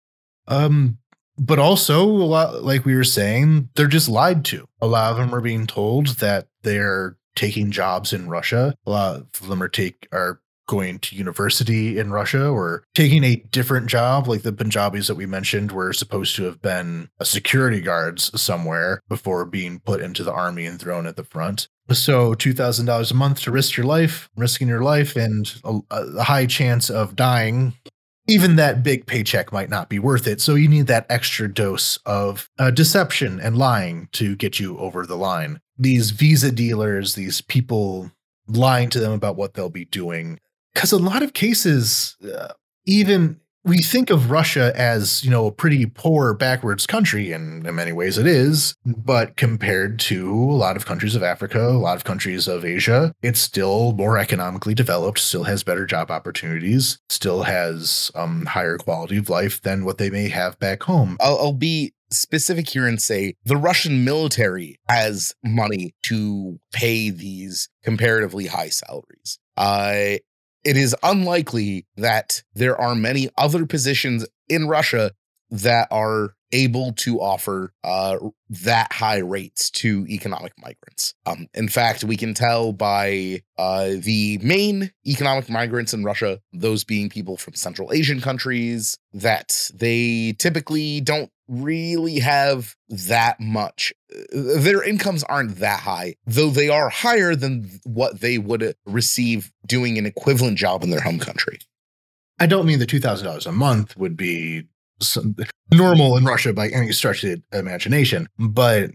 But also, a lot, like we were saying, they're just lied to. A lot of them are being told that they're taking jobs in Russia. A lot of them are going to university in Russia or taking a different job. Like the Punjabis that we mentioned were supposed to have been security guards somewhere before being put into the army and thrown at the front. So $2,000 a month to risk your life, risking your life, and a high chance of dying. Even that big paycheck might not be worth it. So you need that extra dose of deception and lying to get you over the line. These visa dealers, these people lying to them about what they'll be doing. Because a lot of cases, even we think of Russia as, a pretty poor, backwards country, and in many ways it is. But compared to a lot of countries of Africa, a lot of countries of Asia, it's still more economically developed, still has better job opportunities, still has higher quality of life than what they may have back home. I'll be specific here and say the Russian military has money to pay these comparatively high salaries. It is unlikely that there are many other positions in Russia that are able to offer that high rates to economic migrants. In fact, we can tell by the main economic migrants in Russia, those being people from Central Asian countries, that they typically don't really have that much. Their incomes aren't that high, though they are higher than what they would receive doing an equivalent job in their home country. I don't mean the $2,000 a month would be normal in Russia by any stretch of the imagination. But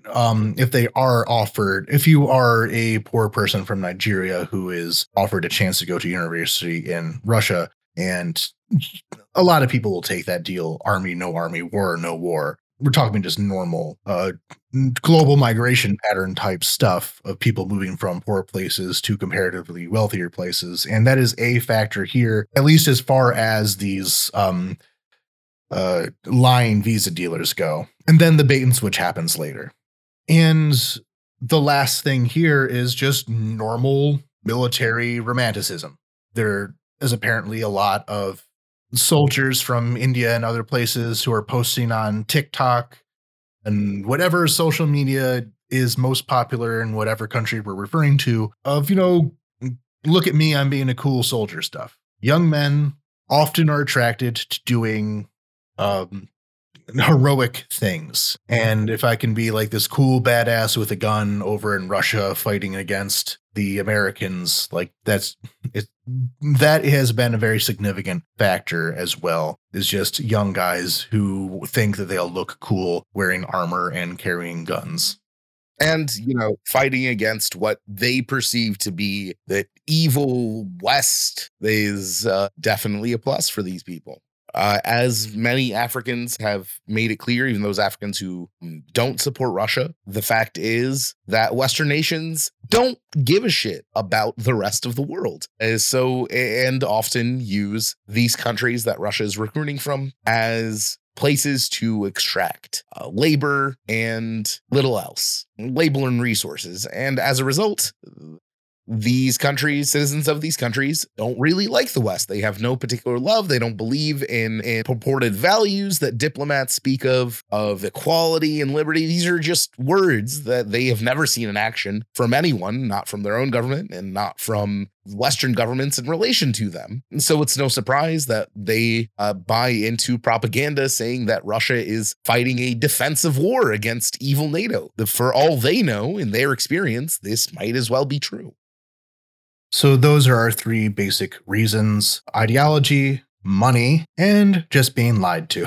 if you are a poor person from Nigeria who is offered a chance to go to university in Russia, and a lot of people will take that deal, army, no army, war, no war. We're talking just normal global migration pattern type stuff of people moving from poor places to comparatively wealthier places. And that is a factor here, at least as far as these lying visa dealers go. And then the bait and switch happens later. And the last thing here is just normal military romanticism. There is apparently a lot of soldiers from India and other places who are posting on TikTok and whatever social media is most popular in whatever country we're referring to of, look at me, I'm being a cool soldier stuff. Young men often are attracted to doing heroic things. And if I can be like this cool badass with a gun over in Russia fighting against the Americans, like that has been a very significant factor as well, is just young guys who think that they'll look cool wearing armor and carrying guns. And, fighting against what they perceive to be the evil West is definitely a plus for these people. As many Africans have made it clear, even those Africans who don't support Russia, the fact is that Western nations don't give a shit about the rest of the world. And often use these countries that Russia is recruiting from as places to extract labor and little else, labor and resources. And as a result, these countries, citizens of these countries, don't really like the West. They have no particular love. They don't believe in purported values that diplomats speak of equality and liberty. These are just words that they have never seen in action from anyone, not from their own government and not from Western governments in relation to them. And so it's no surprise that they buy into propaganda saying that Russia is fighting a defensive war against evil NATO. For all they know, in their experience, this might as well be true. So those are our three basic reasons: ideology, money, and just being lied to.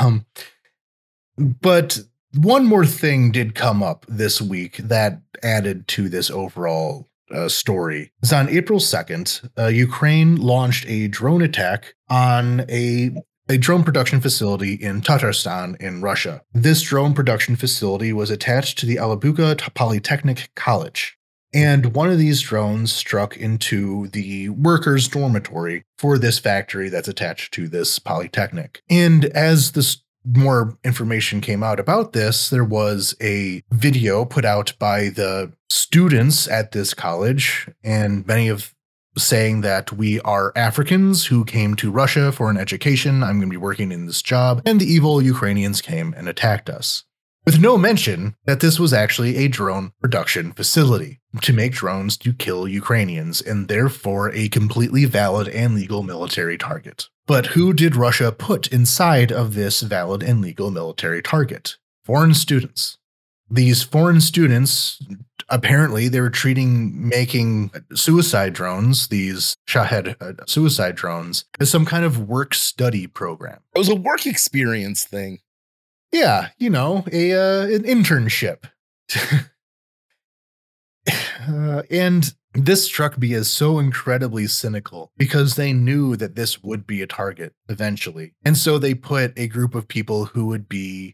But one more thing did come up this week that added to this overall story. It's on April 2nd, Ukraine launched a drone attack on a drone production facility in Tatarstan in Russia. This drone production facility was attached to the Alabuga Polytechnic College. And one of these drones struck into the workers' dormitory for this factory that's attached to this polytechnic. And as this more information came out about this, there was a video put out by the students at this college, and many of saying that we are Africans who came to Russia for an education. I'm going to be working in this job. And the evil Ukrainians came and attacked us, with no mention that this was actually a drone production facility to make drones to kill Ukrainians, and therefore a completely valid and legal military target. But who did Russia put inside of this valid and legal military target? Foreign students. These foreign students, apparently they were making suicide drones, these Shahed suicide drones, as some kind of work-study program. It was a work experience thing. Yeah, an internship. And This struck me as so incredibly cynical because they knew that this would be a target eventually. And so they put a group of people who would be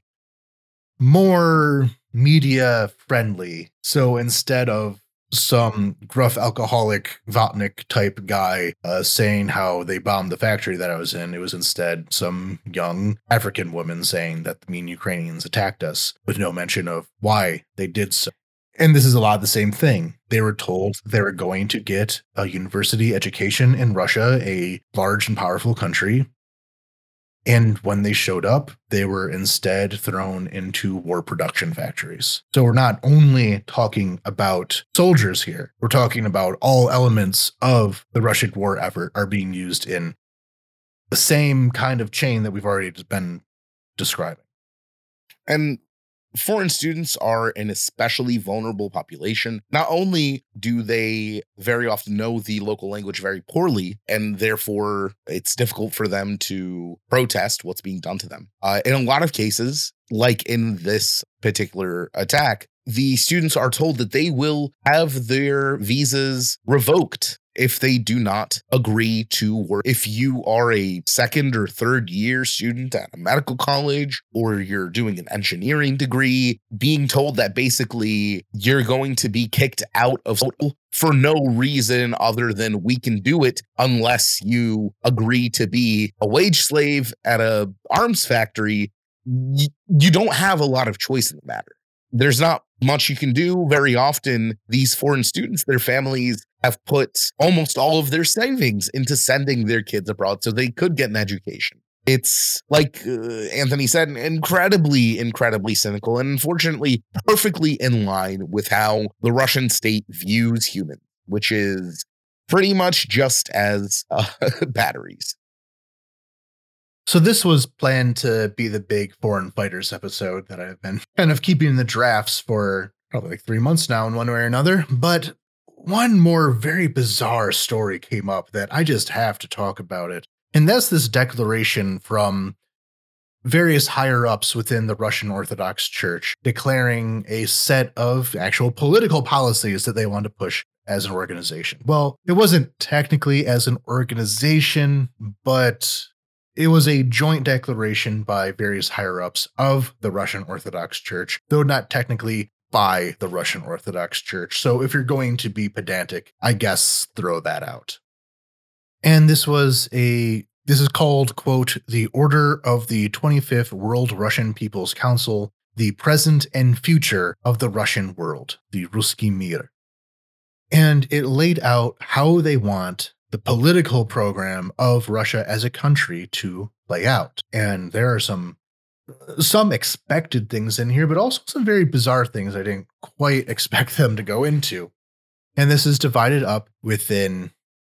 more media friendly. So instead of some gruff alcoholic Vatnik type guy saying how they bombed the factory that I was in, it was instead some young African woman saying that the mean Ukrainians attacked us with no mention of why they did so. And this is a lot of the same thing. They were told they were going to get a university education in Russia, a large and powerful country. And when they showed up, they were instead thrown into war production factories. So we're not only talking about soldiers here, we're talking about all elements of the Russian war effort are being used in the same kind of chain that we've already been describing. And foreign students are an especially vulnerable population. Not only do they very often know the local language very poorly, and therefore it's difficult for them to protest what's being done to them. In a lot of cases, like in this particular attack, the students are told that they will have their visas revoked if they do not agree to work. If you are a second or third year student at a medical college, or you're doing an engineering degree, being told that basically you're going to be kicked out of school for no reason other than we can do it unless you agree to be a wage slave at a arms factory, you don't have a lot of choice in the matter. There's not much you can do. Very often, these foreign students, their families have put almost all of their savings into sending their kids abroad so they could get an education. It's, like Anthony said, incredibly, incredibly cynical, and unfortunately perfectly in line with how the Russian state views humans, which is pretty much just as batteries. So this was planned to be the big foreign fighters episode that I've been kind of keeping in the drafts for probably like 3 months now in one way or another. But one more very bizarre story came up that I just have to talk about it. And that's this declaration from various higher ups within the Russian Orthodox Church declaring a set of actual political policies that they want to push as an organization. Well, it wasn't technically as an organization, but it was a joint declaration by various higher-ups of the Russian Orthodox Church, though not technically by the Russian Orthodox Church. So if you're going to be pedantic, I guess throw that out. And this is called, quote, the Order of the 25th World Russian People's Council, the present and future of the Russian world, the Ruski Mir. And it laid out how they want the political program of Russia as a country to play out. And there are some expected things in here, but also some very bizarre things I didn't quite expect them to go into. And this is divided up within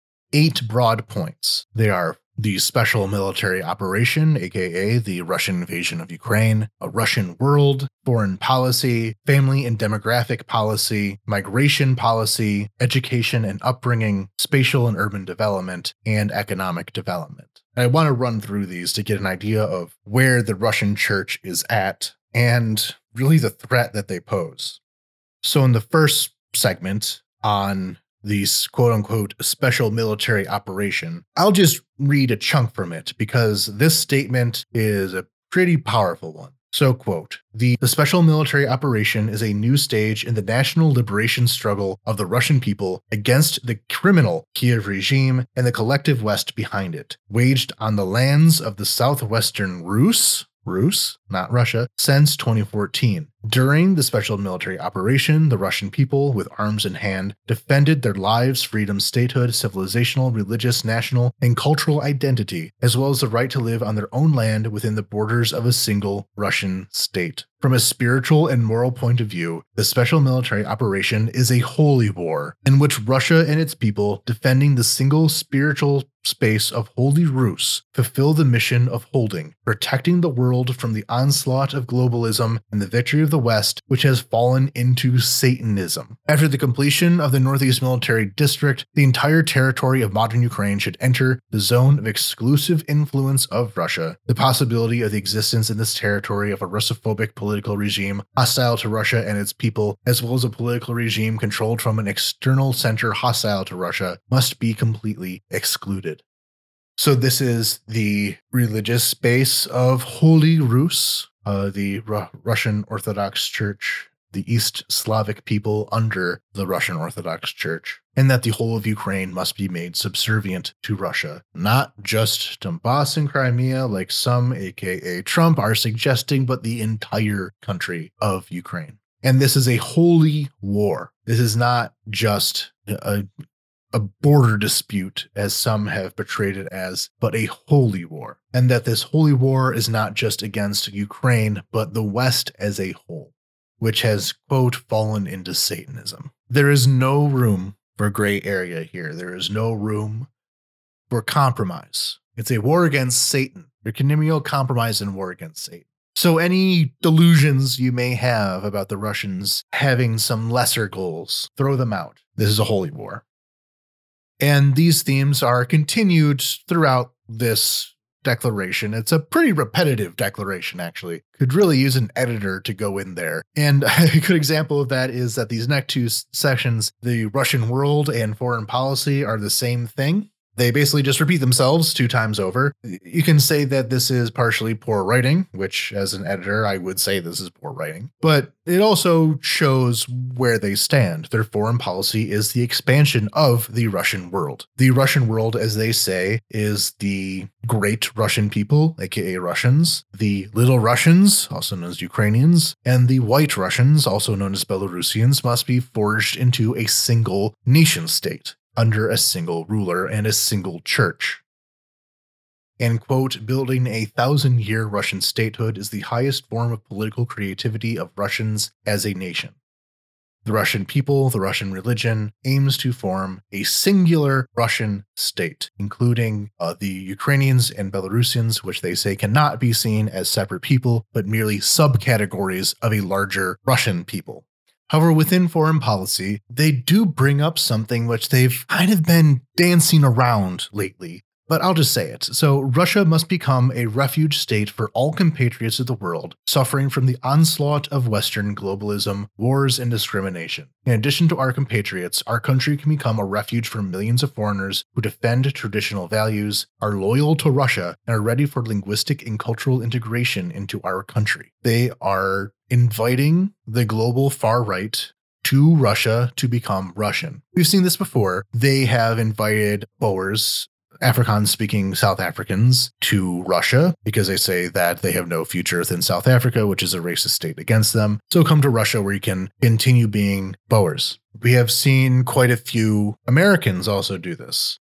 8 broad points. They are the special military operation, aka the Russian invasion of Ukraine, a Russian world, foreign policy, family and demographic policy, migration policy, education and upbringing, spatial and urban development, and economic development. I want to run through these to get an idea of where the Russian church is at and really the threat that they pose. So in the first segment on the quote-unquote special military operation, I'll just read a chunk from it because this statement is a pretty powerful one. So, quote, the special military operation is a new stage in the national liberation struggle of the Russian people against the criminal Kiev regime and the collective West behind it, waged on the lands of the southwestern Rus, not Russia, since 2014. During the special military operation, the Russian people, with arms in hand, defended their lives, freedom, statehood, civilizational, religious, national, and cultural identity, as well as the right to live on their own land within the borders of a single Russian state. From a spiritual and moral point of view, the special military operation is a holy war in which Russia and its people, defending the single spiritual space of Holy Rus fulfill the mission of holding, protecting the world from the onslaught of globalism and the victory of the West, which has fallen into Satanism. After the completion of the Northeast Military District, the entire territory of modern Ukraine should enter the zone of exclusive influence of Russia. The possibility of the existence in this territory of a Russophobic political regime hostile to Russia and its people, as well as a political regime controlled from an external center hostile to Russia, must be completely excluded. So this is the religious base of Holy Rus, the Russian Orthodox Church, the East Slavic people under the Russian Orthodox Church, and that the whole of Ukraine must be made subservient to Russia, not just Donbass and Crimea like some, aka Trump, are suggesting, but the entire country of Ukraine. And this is a holy war. This is not just a border dispute, as some have portrayed it as, but a holy war. And that this holy war is not just against Ukraine, but the West as a whole, which has, quote, fallen into Satanism. There is no room for gray area here. There is no room for compromise. It's a war against Satan. There can be no compromise in war against Satan. So any delusions you may have about the Russians having some lesser goals, throw them out. This is a holy war. And these themes are continued throughout this declaration. It's a pretty repetitive declaration, actually. Could really use an editor to go in there. And a good example of that is that these next two sections, the Russian world and foreign policy, are the same thing. They basically just repeat themselves 2 times over. You can say that this is partially poor writing, which as an editor, I would say this is poor writing. But it also shows where they stand. Their foreign policy is the expansion of the Russian world. The Russian world, as they say, is the great Russian people, aka Russians, the little Russians, also known as Ukrainians, and the white Russians, also known as Belarusians, must be forged into a single nation state, under a single ruler and a single church. And, quote, building a 1,000-year Russian statehood is the highest form of political creativity of Russians as a nation. The Russian people, the Russian religion, aims to form a singular Russian state, including the Ukrainians and Belarusians, which they say cannot be seen as separate people, but merely subcategories of a larger Russian people. However, within foreign policy, they do bring up something which they've kind of been dancing around lately, but I'll just say it. So Russia must become a refuge state for all compatriots of the world suffering from the onslaught of Western globalism, wars, and discrimination. In addition to our compatriots, our country can become a refuge for millions of foreigners who defend traditional values, are loyal to Russia, and are ready for linguistic and cultural integration into our country. They are inviting the global far right to Russia to become Russian. We've seen this before. They have invited Boers, Afrikaans-speaking South Africans, to Russia because they say that they have no future within South Africa, which is a racist state against them. So come to Russia where you can continue being Boers. We have seen quite a few Americans also do this.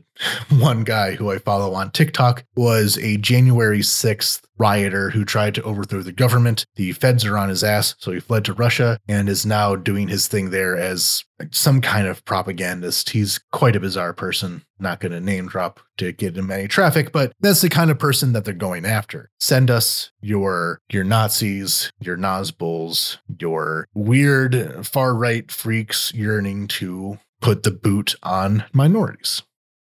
One guy who I follow on TikTok was a January 6th rioter who tried to overthrow the government. The feds are on his ass, so he fled to Russia and is now doing his thing there as some kind of propagandist. He's quite a bizarre person. Not going to name drop to get him any traffic, but that's the kind of person that they're going after. Send us your Nazis, your Nazbols, your weird far-right freaks yearning to put the boot on minorities.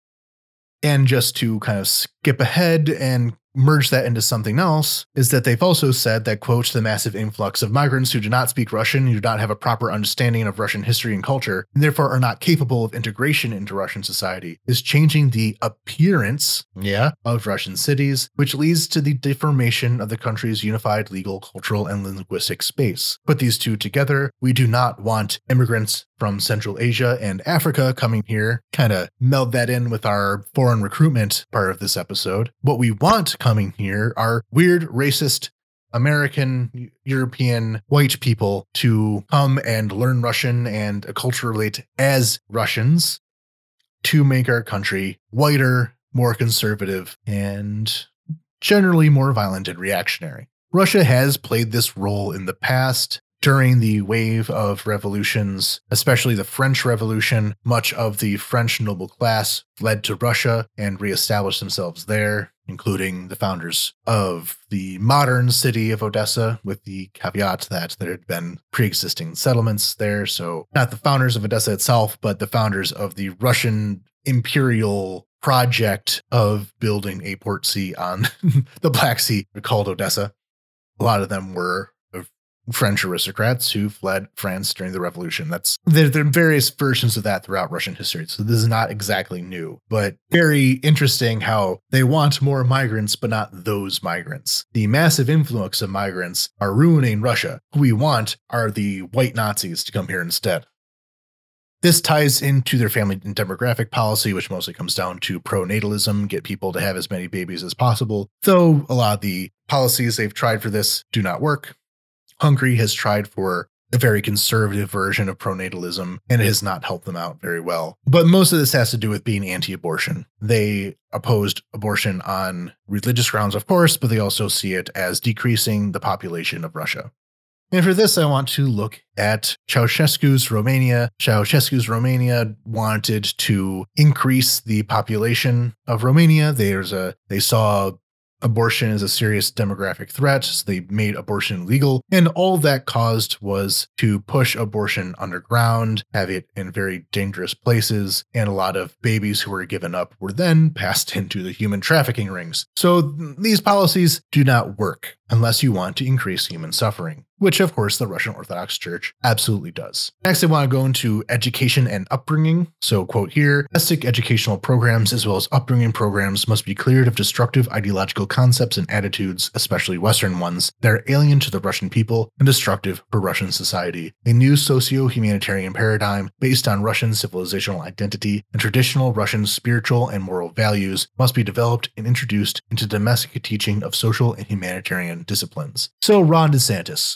And just to kind of skip ahead and merge that into something else, is that they've also said that, quote, the massive influx of migrants who do not speak Russian, who do not have a proper understanding of Russian history and culture, and therefore are not capable of integration into Russian society, is changing the appearance, of Russian cities, which leads to the deformation of the country's unified legal, cultural, and linguistic space. Put these two together, we do not want immigrants from Central Asia and Africa coming here, kind of meld that in with our foreign recruitment part of this episode. What we want coming here are weird, racist, American, European, white people to come and learn Russian and acculturate as Russians to make our country whiter, more conservative, and generally more violent and reactionary. Russia has played this role in the past during the wave of revolutions, especially the French Revolution, much of the French noble class fled to Russia and reestablished themselves there, including the founders of the modern city of Odessa, with the caveat that there had been pre-existing settlements there. So not the founders of Odessa itself, but the founders of the Russian imperial project of building a port sea on the Black Sea called Odessa. A lot of them were French aristocrats who fled France during the revolution. There are various versions of that throughout Russian history. So this is not exactly new, but very interesting how they want more migrants, but not those migrants. The massive influx of migrants are ruining Russia. Who we want are the white Nazis to come here instead. This ties into their family and demographic policy, which mostly comes down to pronatalism, get people to have as many babies as possible. Though a lot of the policies they've tried for this do not work. Hungary has tried for a very conservative version of pronatalism, and it has not helped them out very well. But most of this has to do with being anti-abortion. They opposed abortion on religious grounds, of course, but they also see it as decreasing the population of Russia. And for this, I want to look at Ceausescu's Romania. Ceausescu's Romania wanted to increase the population of Romania. They saw abortion is a serious demographic threat, so they made abortion legal. And all that caused was to push abortion underground, have it in very dangerous places, and a lot of babies who were given up were then passed into the human trafficking rings. So these policies do not work unless you want to increase human suffering, which of course the Russian Orthodox Church absolutely does. Next, I want to go into education and upbringing. So quote here, domestic educational programs as well as upbringing programs must be cleared of destructive ideological concepts and attitudes, especially Western ones, that are alien to the Russian people and destructive for Russian society. A new socio-humanitarian paradigm based on Russian civilizational identity and traditional Russian spiritual and moral values must be developed and introduced into domestic teaching of social and humanitarian disciplines. So Ron DeSantis.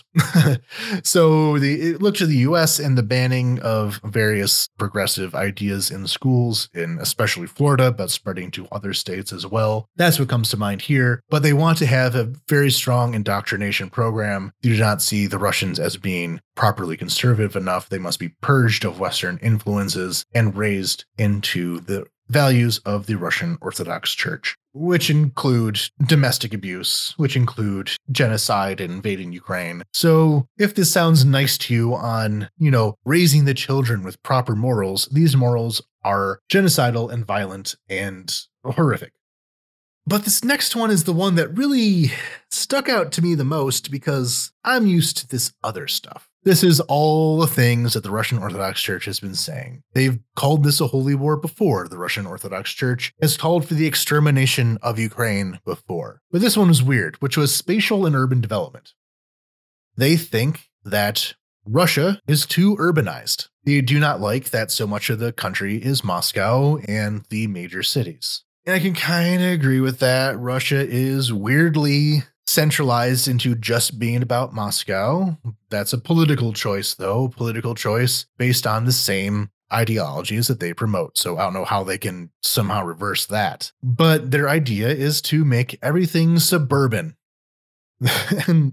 So look to the US and the banning of various progressive ideas in schools, in especially Florida, but spreading to other states as well. That's what comes to mind here. But they want to have a very strong indoctrination program. They do not see the Russians as being properly conservative enough. They must be purged of Western influences and raised into the values of the Russian Orthodox Church, which include domestic abuse, which include genocide and invading Ukraine. So if this sounds nice to you on, raising the children with proper morals, these morals are genocidal and violent and horrific. But this next one is the one that really stuck out to me the most because I'm used to this other stuff. This is all the things that the Russian Orthodox Church has been saying. They've called this a holy war before. The Russian Orthodox Church has called for the extermination of Ukraine before. But this one was weird, which was spatial and urban development. They think that Russia is too urbanized. They do not like that so much of the country is Moscow and the major cities. And I can kind of agree with that. Russia is weirdly centralized into just being about Moscow. That's a political choice, though. Political choice based on the same ideologies that they promote. So I don't know how they can somehow reverse that. But their idea is to make everything suburban. And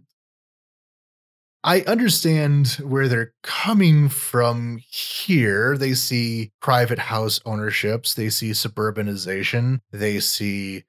I understand where they're coming from here. They see private house ownerships. They see suburbanization. They see,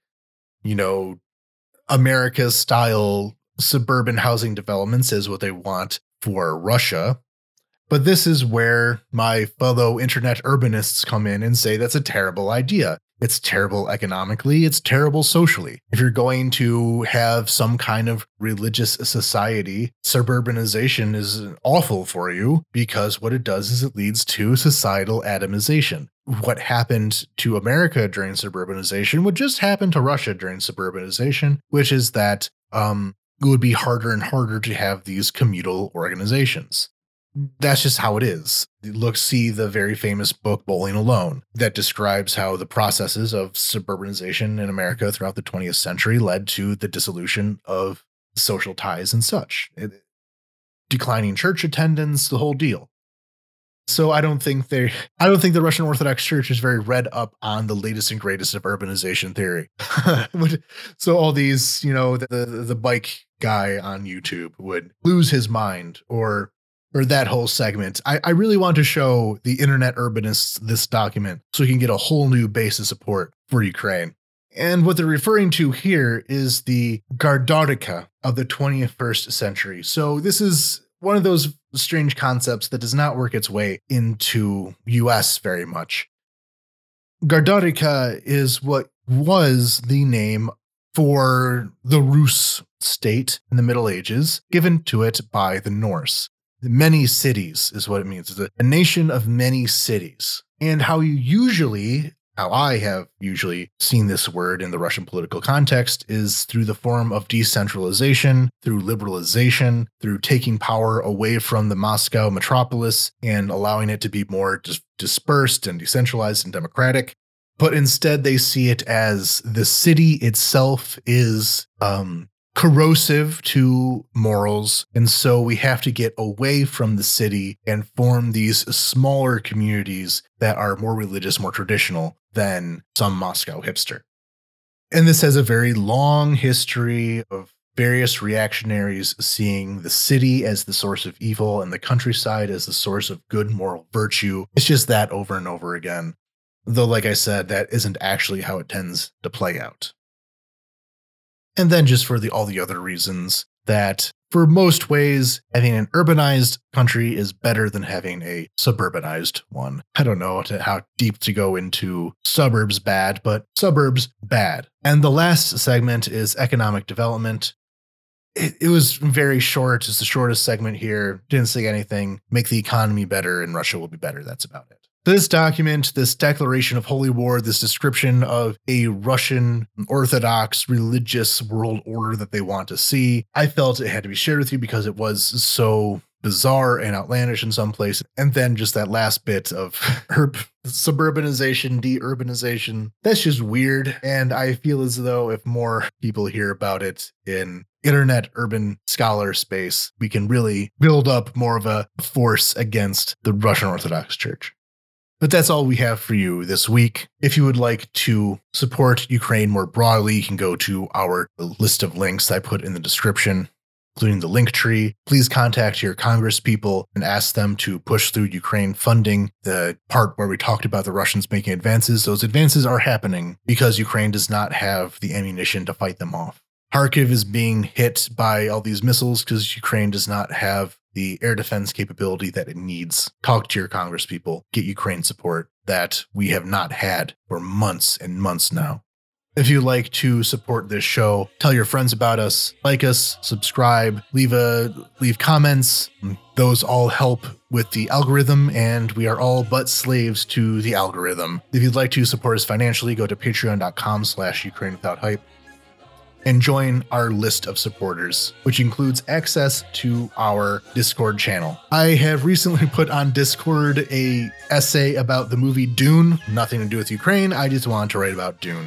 America-style suburban housing developments is what they want for Russia. But this is where my fellow internet urbanists come in and say that's a terrible idea. It's terrible economically. It's terrible socially. If you're going to have some kind of religious society, suburbanization is awful for you because what it does is it leads to societal atomization. What happened to America during suburbanization would just happen to Russia during suburbanization, which is that it would be harder and harder to have these communal organizations. That's just how it is. See the very famous book, Bowling Alone, that describes how the processes of suburbanization in America throughout the 20th century led to the dissolution of social ties and such. Declining church attendance, the whole deal. So I don't think the Russian Orthodox Church is very read up on the latest and greatest of urbanization theory. So all these, the bike guy on YouTube would lose his mind or that whole segment. I really want to show the internet urbanists this document so he can get a whole new base of support for Ukraine. And what they're referring to here is the Gardartica of the 21st century. So this is one of those strange concepts that does not work its way into US very much. Gardartica is what was the name for the Rus state in the Middle Ages, given to it by the Norse. Many cities is what it means. It's a nation of many cities. And how I have usually seen this word in the Russian political context is through the form of decentralization, through liberalization, through taking power away from the Moscow metropolis and allowing it to be more dispersed and decentralized and democratic. But instead, they see it as the city itself is corrosive to morals. And so we have to get away from the city and form these smaller communities that are more religious, more traditional than some Moscow hipster. And this has a very long history of various reactionaries seeing the city as the source of evil and the countryside as the source of good moral virtue. It's just that over and over again. Though, like I said, that isn't actually how it tends to play out. And then just for all the other reasons that for most ways, having an urbanized country is better than having a suburbanized one. I don't know how deep to go into suburbs bad, but suburbs bad. And the last segment is economic development. It was very short. It's the shortest segment here. Didn't say anything. Make the economy better and Russia will be better. That's about it. This document, this declaration of holy war, this description of a Russian Orthodox religious world order that they want to see, I felt it had to be shared with you because it was so bizarre and outlandish in some places. And then just that last bit of suburbanization, deurbanization, that's just weird. And I feel as though if more people hear about it in internet urban scholar space, we can really build up more of a force against the Russian Orthodox Church. But that's all we have for you this week. If you would like to support Ukraine more broadly, you can go to our list of links I put in the description, including the link tree. Please contact your congresspeople and ask them to push through Ukraine funding. The part where we talked about the Russians making advances, those advances are happening because Ukraine does not have the ammunition to fight them off. Kharkiv is being hit by all these missiles because Ukraine does not have the air defense capability that it needs. Talk to your congresspeople, get Ukraine support that we have not had for months and months now. If you'd like to support this show, tell your friends about us, like us, subscribe, leave comments. Those all help with the algorithm, and we are all but slaves to the algorithm. If you'd like to support us financially, go to patreon.com/UkraineWithoutHype. and join our list of supporters, which includes access to our Discord channel. I have recently put on Discord a essay about the movie Dune, nothing to do with Ukraine, I just wanted to write about Dune.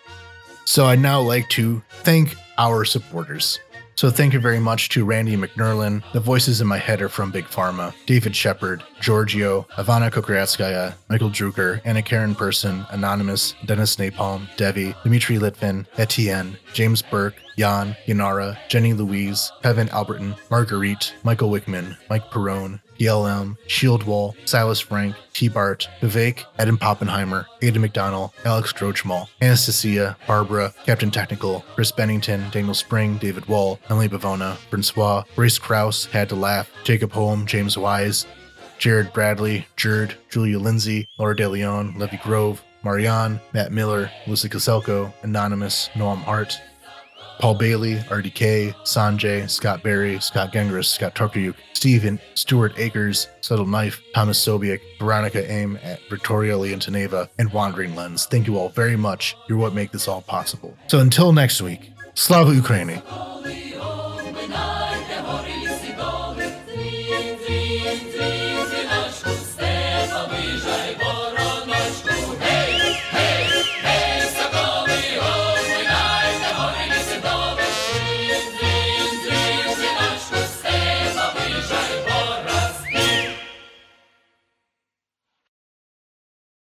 So I'd now like to thank our supporters. So thank you very much to Randy McNerlin. The voices in my head are from Big Pharma, David Shepard, Giorgio, Ivana Kokryatskaya, Michael Drucker, Anna Karen Person, Anonymous, Dennis Napalm, Devi, Dmitry Litvin, Etienne, James Burke, Jan, Yanara, Jenny Louise, Kevin Alberton, Marguerite, Michael Wickman, Mike Perrone, PLM, Shieldwall, Silas Frank, T-Bart, Vivek, Adam Poppenheimer, Ada McDonald, Alex Grochmal, Anastasia, Barbara, Captain Technical, Chris Bennington, Daniel Spring, David Wall, Emily Bavona, Francois, Grace Krause, Had to Laugh, Jacob Holm, James Wise, Jared Bradley, Jerd, Julia Lindsay, Laura De Leon, Levy Grove, Marianne, Matt Miller, Lucy Koselko, Anonymous, Noam Hart, Paul Bailey, RDK, Sanjay, Scott Berry, Scott Gengris, Scott Turkayuk, Steven, Stuart Akers, Subtle Knife, Thomas Sobiek, Veronica Aim, at Victoria Leontineva, and Wandering Lens. Thank you all very much. You're what make this all possible. So until next week, Slava Ukraini! Bliżej